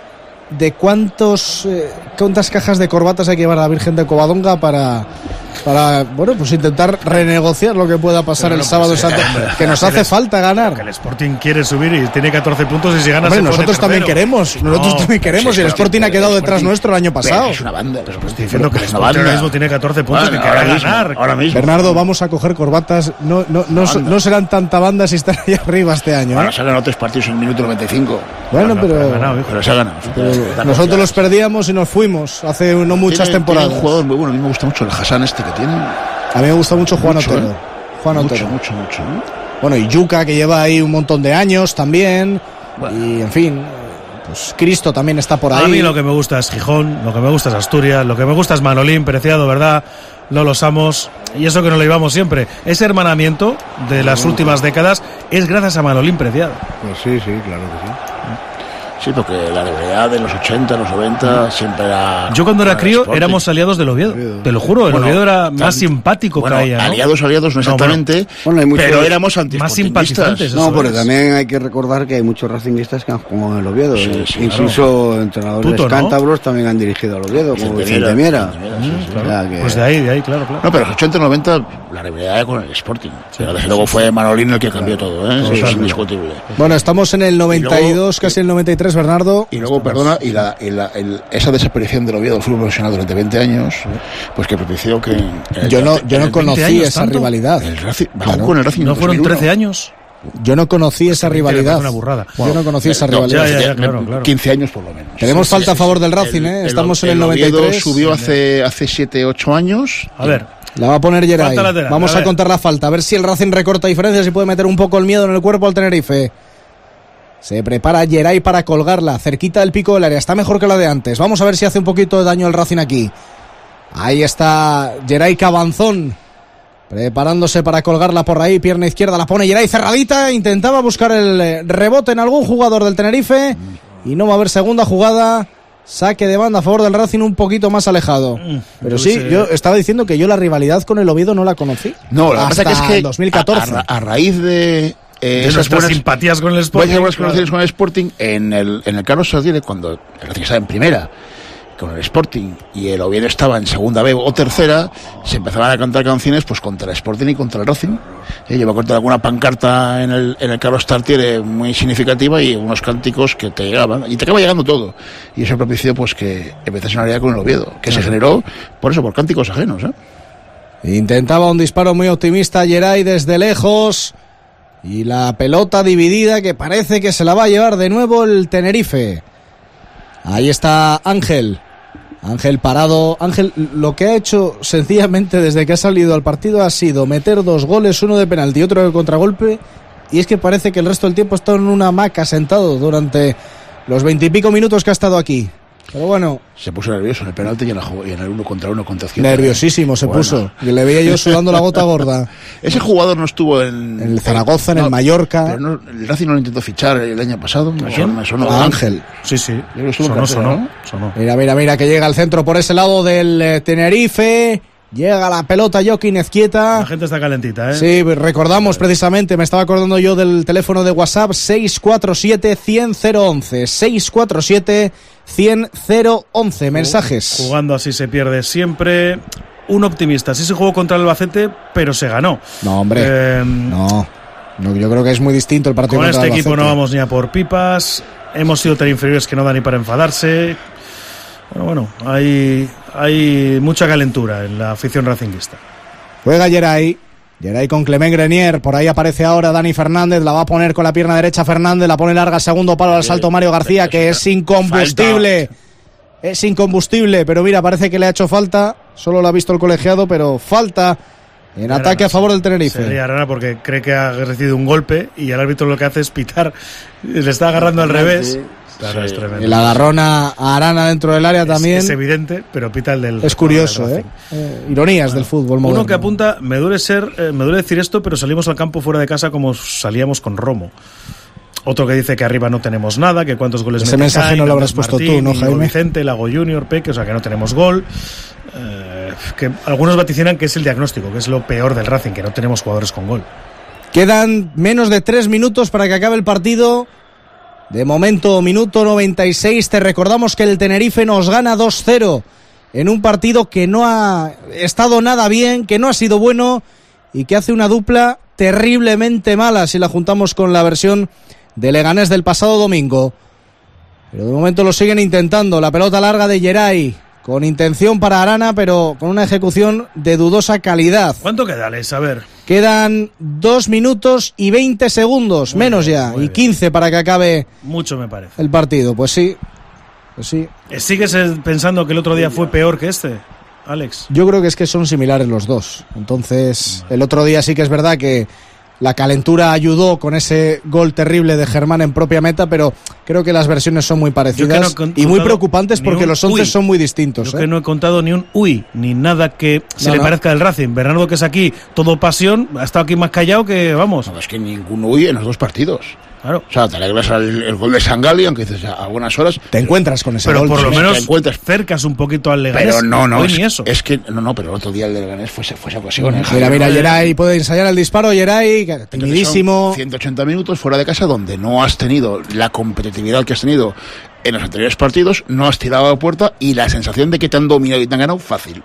de cuántos eh, cuántas cajas de corbatas hay que llevar a la Virgen de Covadonga para, para bueno, pues intentar renegociar lo que pueda pasar no, el no, sábado pues, santo, eh, que nos hace el, falta ganar. Que el Sporting quiere subir y tiene catorce puntos y si gana Hombre, se nosotros también queremos, nosotros no, también queremos, y el Sporting ha quedado detrás nuestro el año pasado. Es una banda, pero pues estoy diciendo que el Sporting ahora mismo tiene catorce puntos y quiere ganar. Ahora mismo. Bernardo, vamos a coger corbatas, no no no, no, no serán tanta banda si están ahí arriba este año. Bueno, ¿eh? se han ganado tres partidos en el minuto noventa y cinco. Bueno, pero, pero, ganado, pero se ha ganado. Pero nosotros los perdíamos y nos fuimos hace no muchas tiene, temporadas. Tiene un jugador muy bueno, a mí me gusta mucho el Hassan este que tiene. A mí me gusta mucho Juan mucho, Otero. ¿eh? Juan mucho, Otero. Mucho, mucho, ¿eh? Bueno, y Yuca, que lleva ahí un montón de años también. Bueno. Y en fin, pues Cristo también está por ahí. A mí lo que me gusta es Gijón, lo que me gusta es Asturias, lo que me gusta es Manolín, Preciado, ¿verdad? Lolo Samos, y eso que no lo llevamos siempre. Ese hermanamiento de las últimas décadas es gracias a Manolín Preciado. Pues sí, sí, claro que sí. Sí, porque la realidad de los ochenta, los noventa siempre era... Yo cuando era crío Sporting. Éramos aliados del Oviedo. Te lo juro, el bueno, Oviedo era más tan, simpático bueno, que ella, ¿no? Aliados, aliados, no exactamente, no, bueno, muchos, pero éramos más simpatizantes. No, pero también hay que recordar que hay muchos racinguistas que han jugado en el Oviedo. Sí, sí, incluso claro. entrenadores Tuto, ¿no? cántabros también han dirigido al Oviedo, como Vicente Miera. Pues de ahí, de ahí, claro, claro. No, pero los ochenta, noventa, la realidad era con el Sporting. Pero desde luego fue Manolín el que cambió todo, ¿eh? Eso es indiscutible. Bueno, estamos en el noventa y dos, casi el noventa y tres, Bernardo. Perdona, y, la, y, la, el, esa desaparición del Oviedo del fútbol profesional durante veinte años, pues que propició que... Yo no, yo no conocí esa tanto? rivalidad. El Racing, claro. Con el Racing ¿No fueron trece años? Yo no conocí esa rivalidad. Una burrada. Yo no conocí esa no, rivalidad. Ya, ya, ya, claro, claro. quince años por lo menos. Tenemos sí, falta sí, a favor del Racing, ¿eh? Estamos el, en el noventa y tres. El Oviedo subió hace, hace siete, ocho años. A ver. La va a poner Geray. Vamos a, a contar la falta. A ver si el Racing recorta diferencias y puede meter un poco el miedo en el cuerpo al Tenerife. Se prepara Geray para colgarla, cerquita del pico del área. Está mejor que la de antes. Vamos a ver si hace un poquito de daño el Racing aquí. Ahí está Geray Cabanzón, preparándose para colgarla por ahí. Pierna izquierda, la pone Geray cerradita. Intentaba buscar el rebote en algún jugador del Tenerife. Y no va a haber segunda jugada. Saque de banda a favor del Racing un poquito más alejado. Pero sí, yo estaba diciendo que yo la rivalidad con el Oviedo no la conocí. No, la hasta verdad que es que dos mil catorce. A, a, a raíz de... Eh, esas buenas simpatías con el Sporting, buenas conexiones con el Sporting en el en el Carlos Sardiere, cuando el Racing estaba en primera con el Sporting y el Oviedo estaba en segunda B o tercera, se empezaban a cantar canciones pues contra el Sporting y contra el Racing. Eh, yo me acuerdo de alguna pancarta en el en el Carlos Sardiere muy significativa y unos cánticos que te llegaban y te acaba llegando todo, y eso propició pues que empezase una realidad con el Oviedo, que se generó por eso, por cánticos ajenos, ¿eh? Intentaba un disparo muy optimista Geray desde lejos. Y la pelota dividida que parece que se la va a llevar de nuevo el Tenerife. Ahí está Ángel. Ángel parado. Ángel lo que ha hecho sencillamente desde que ha salido al partido ha sido meter dos goles, uno de penalti y otro de contragolpe, y es que parece que el resto del tiempo ha estado en una hamaca sentado durante los veintipico minutos que ha estado aquí. Pero bueno. Se puso nervioso en el penalti y en, la, y en el uno contra uno contra Ciudad. Nerviosísimo se bueno. puso. Y le veía yo sudando la gota gorda. Ese jugador no estuvo en... En el Zaragoza, en no, el Mallorca. Pero no, el Racing no lo intentó fichar el año pasado. Me sonó, me sonó a Ángel. Sí, sí. Sonó, sonó, ¿no? sonó. Mira, mira, mira que llega al centro por ese lado del eh, Tenerife. Llega la pelota Joaquín Ezquieta. La gente está calentita, ¿eh? Sí, recordamos precisamente, me estaba acordando yo del teléfono de WhatsApp seis cuatro siete, cien, cero once. seis cuatro siete, cien, cero once. Mensajes. Jugando así se pierde siempre. Un optimista. Sí se jugó contra el Albacete, pero se ganó. No, hombre. Eh, no. no. Yo creo que es muy distinto el partido con contra este el Albacete. equipo no vamos ni a por pipas. Hemos sido tan inferiores que no da ni para enfadarse. Bueno, bueno, hay, hay mucha calentura en la afición racinguista. Juega Geray, Geray con Clement Grenier, por ahí aparece ahora Dani Fernández, la va a poner con la pierna derecha Fernández, la pone larga, segundo palo al salto Mario García, que es incombustible, es incombustible, pero mira, parece que le ha hecho falta, solo lo ha visto el colegiado, pero falta en Arana, ataque a favor del Tenerife. Sería Arana porque cree que ha recibido un golpe y el árbitro lo que hace es pitar, le está agarrando al revés. Claro, sí. Es el agarrón a Arana dentro del área es, también. Es evidente, pero pita el del... Es curioso, del ¿eh? eh Ironías bueno, del fútbol moderno. Uno que apunta, me duele ser, eh, me duele decir esto, pero salimos al campo fuera de casa como salíamos con Romo. Otro que dice que arriba no tenemos nada, que cuántos goles ese mensaje Cain, no lo habrás puesto Martín, tú, ¿no, Jaime? Vicente, Lago Junior, Peque, o sea que no tenemos gol. Eh, que algunos vaticinan que es el diagnóstico, que es lo peor del Racing, que no tenemos jugadores con gol. Quedan menos de tres minutos para que acabe el partido. De momento, minuto noventa y seis, te recordamos que el Tenerife nos gana dos cero en un partido que no ha estado nada bien, que no ha sido bueno y que hace una dupla terriblemente mala si la juntamos con la versión de Leganés del pasado domingo. Pero de momento lo siguen intentando, la pelota larga de Geray, con intención para Arana, pero con una ejecución de dudosa calidad. ¿Cuánto queda, Les? A ver. Quedan dos minutos y veinte segundos, muy menos bien, ya, y quince para que acabe mucho me parece el partido. Pues sí, pues sí. ¿Sigues pensando que el otro día fue peor que este, Alex? Yo creo que es que son similares los dos. Entonces, el otro día sí que es verdad que la calentura ayudó con ese gol terrible de Germán en propia meta, pero creo que las versiones son muy parecidas no y muy preocupantes porque los once son muy distintos. Yo ¿eh? que no he contado ni un uy, ni nada que se no, le no. parezca del Racing. Bernardo, que es aquí todo pasión, ha estado aquí más callado que, vamos. No, es que ningún uy en los dos partidos. Claro. O sea, te alegras al el gol de Sangali, aunque dices a buenas horas. Te encuentras con ese pero gol. Pero por lo menos te encuentras. cercas un poquito al Leganés. Pero no, no. Hoy Es, ni eso. es que, no, no, pero el otro día el Leganés fue, fue esa ocasión. ¿eh? Mira, mira, Geray puede ensayar el disparo, Geray, timidísimo. ciento ochenta minutos fuera de casa donde no has tenido la competitividad que has tenido en los anteriores partidos, no has tirado a la puerta y la sensación de que te han dominado y te han ganado fácil.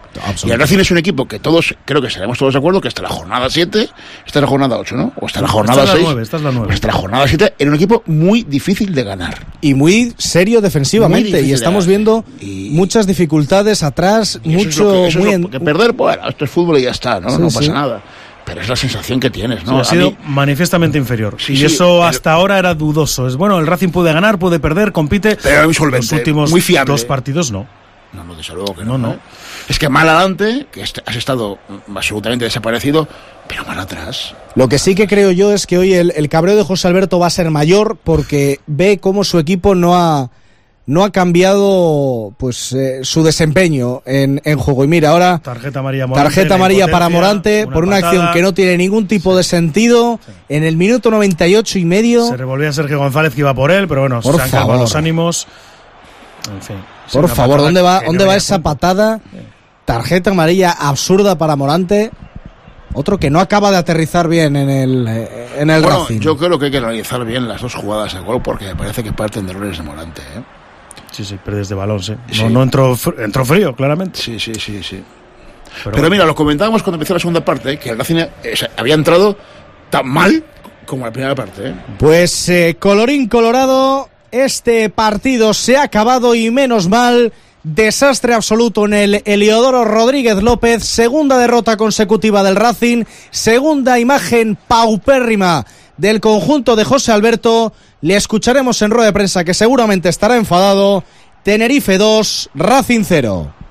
Y el Racing es un equipo que todos, creo que estaremos todos de acuerdo que hasta la jornada siete, esta es la jornada ocho, ¿no? O hasta la jornada seis. Esta es la nueve. Hasta la jornada siete, era un equipo muy difícil de ganar. Y muy serio defensivamente. Muy y estamos viendo y... muchas dificultades atrás, y mucho. Eso es lo que, eso muy es lo que perder, bueno, esto es fútbol y ya está, ¿no? Sí, no pasa sí. nada. Pero es la sensación que tienes, ¿no? Sí, ha sido mí... manifiestamente inferior. Sí, y sí, eso pero... hasta ahora era dudoso. Es bueno, el Racing puede ganar, puede perder, compite. Pero muy solvente, los últimos muy fiable. dos partidos no. No, no, desde luego que no, no. no. Es que mal adelante, que has estado absolutamente desaparecido, pero mal atrás. Lo que sí que creo yo es que hoy el, el cabreo de José Alberto va a ser mayor porque ve cómo su equipo no ha no ha cambiado pues eh, su desempeño en, en juego. Y mira, ahora tarjeta amarilla, Morante, tarjeta amarilla para Morante una por una patada. Acción que no tiene ningún tipo de sentido. Sí. En el minuto noventa y ocho y medio. Se revolvía Sergio González que iba por él, pero bueno, por se han acabado los ánimos. En fin. Por favor, ¿dónde va, ¿dónde no va esa punto. patada? Tarjeta amarilla absurda para Morante. Otro que no acaba de aterrizar bien en el, en el bueno, Racing. Yo creo que hay que analizar bien las dos jugadas de gol porque me parece que parten de errores de Morante, ¿eh? Sí, sí, pérdidas de balón, sí. No, sí. no entró, entró frío, claramente. Sí, sí, sí, sí. Pero, Pero bueno. Mira, lo comentábamos cuando empezó la segunda parte, que el Racing eh, había entrado tan mal como la primera parte, ¿eh? Pues eh, colorín colorado, este partido se ha acabado y menos mal. Desastre absoluto en el Heliodoro Rodríguez López, segunda derrota consecutiva del Racing, segunda imagen paupérrima del conjunto de José Alberto. Le escucharemos en rueda de prensa que seguramente estará enfadado. Tenerife dos, Racing cero.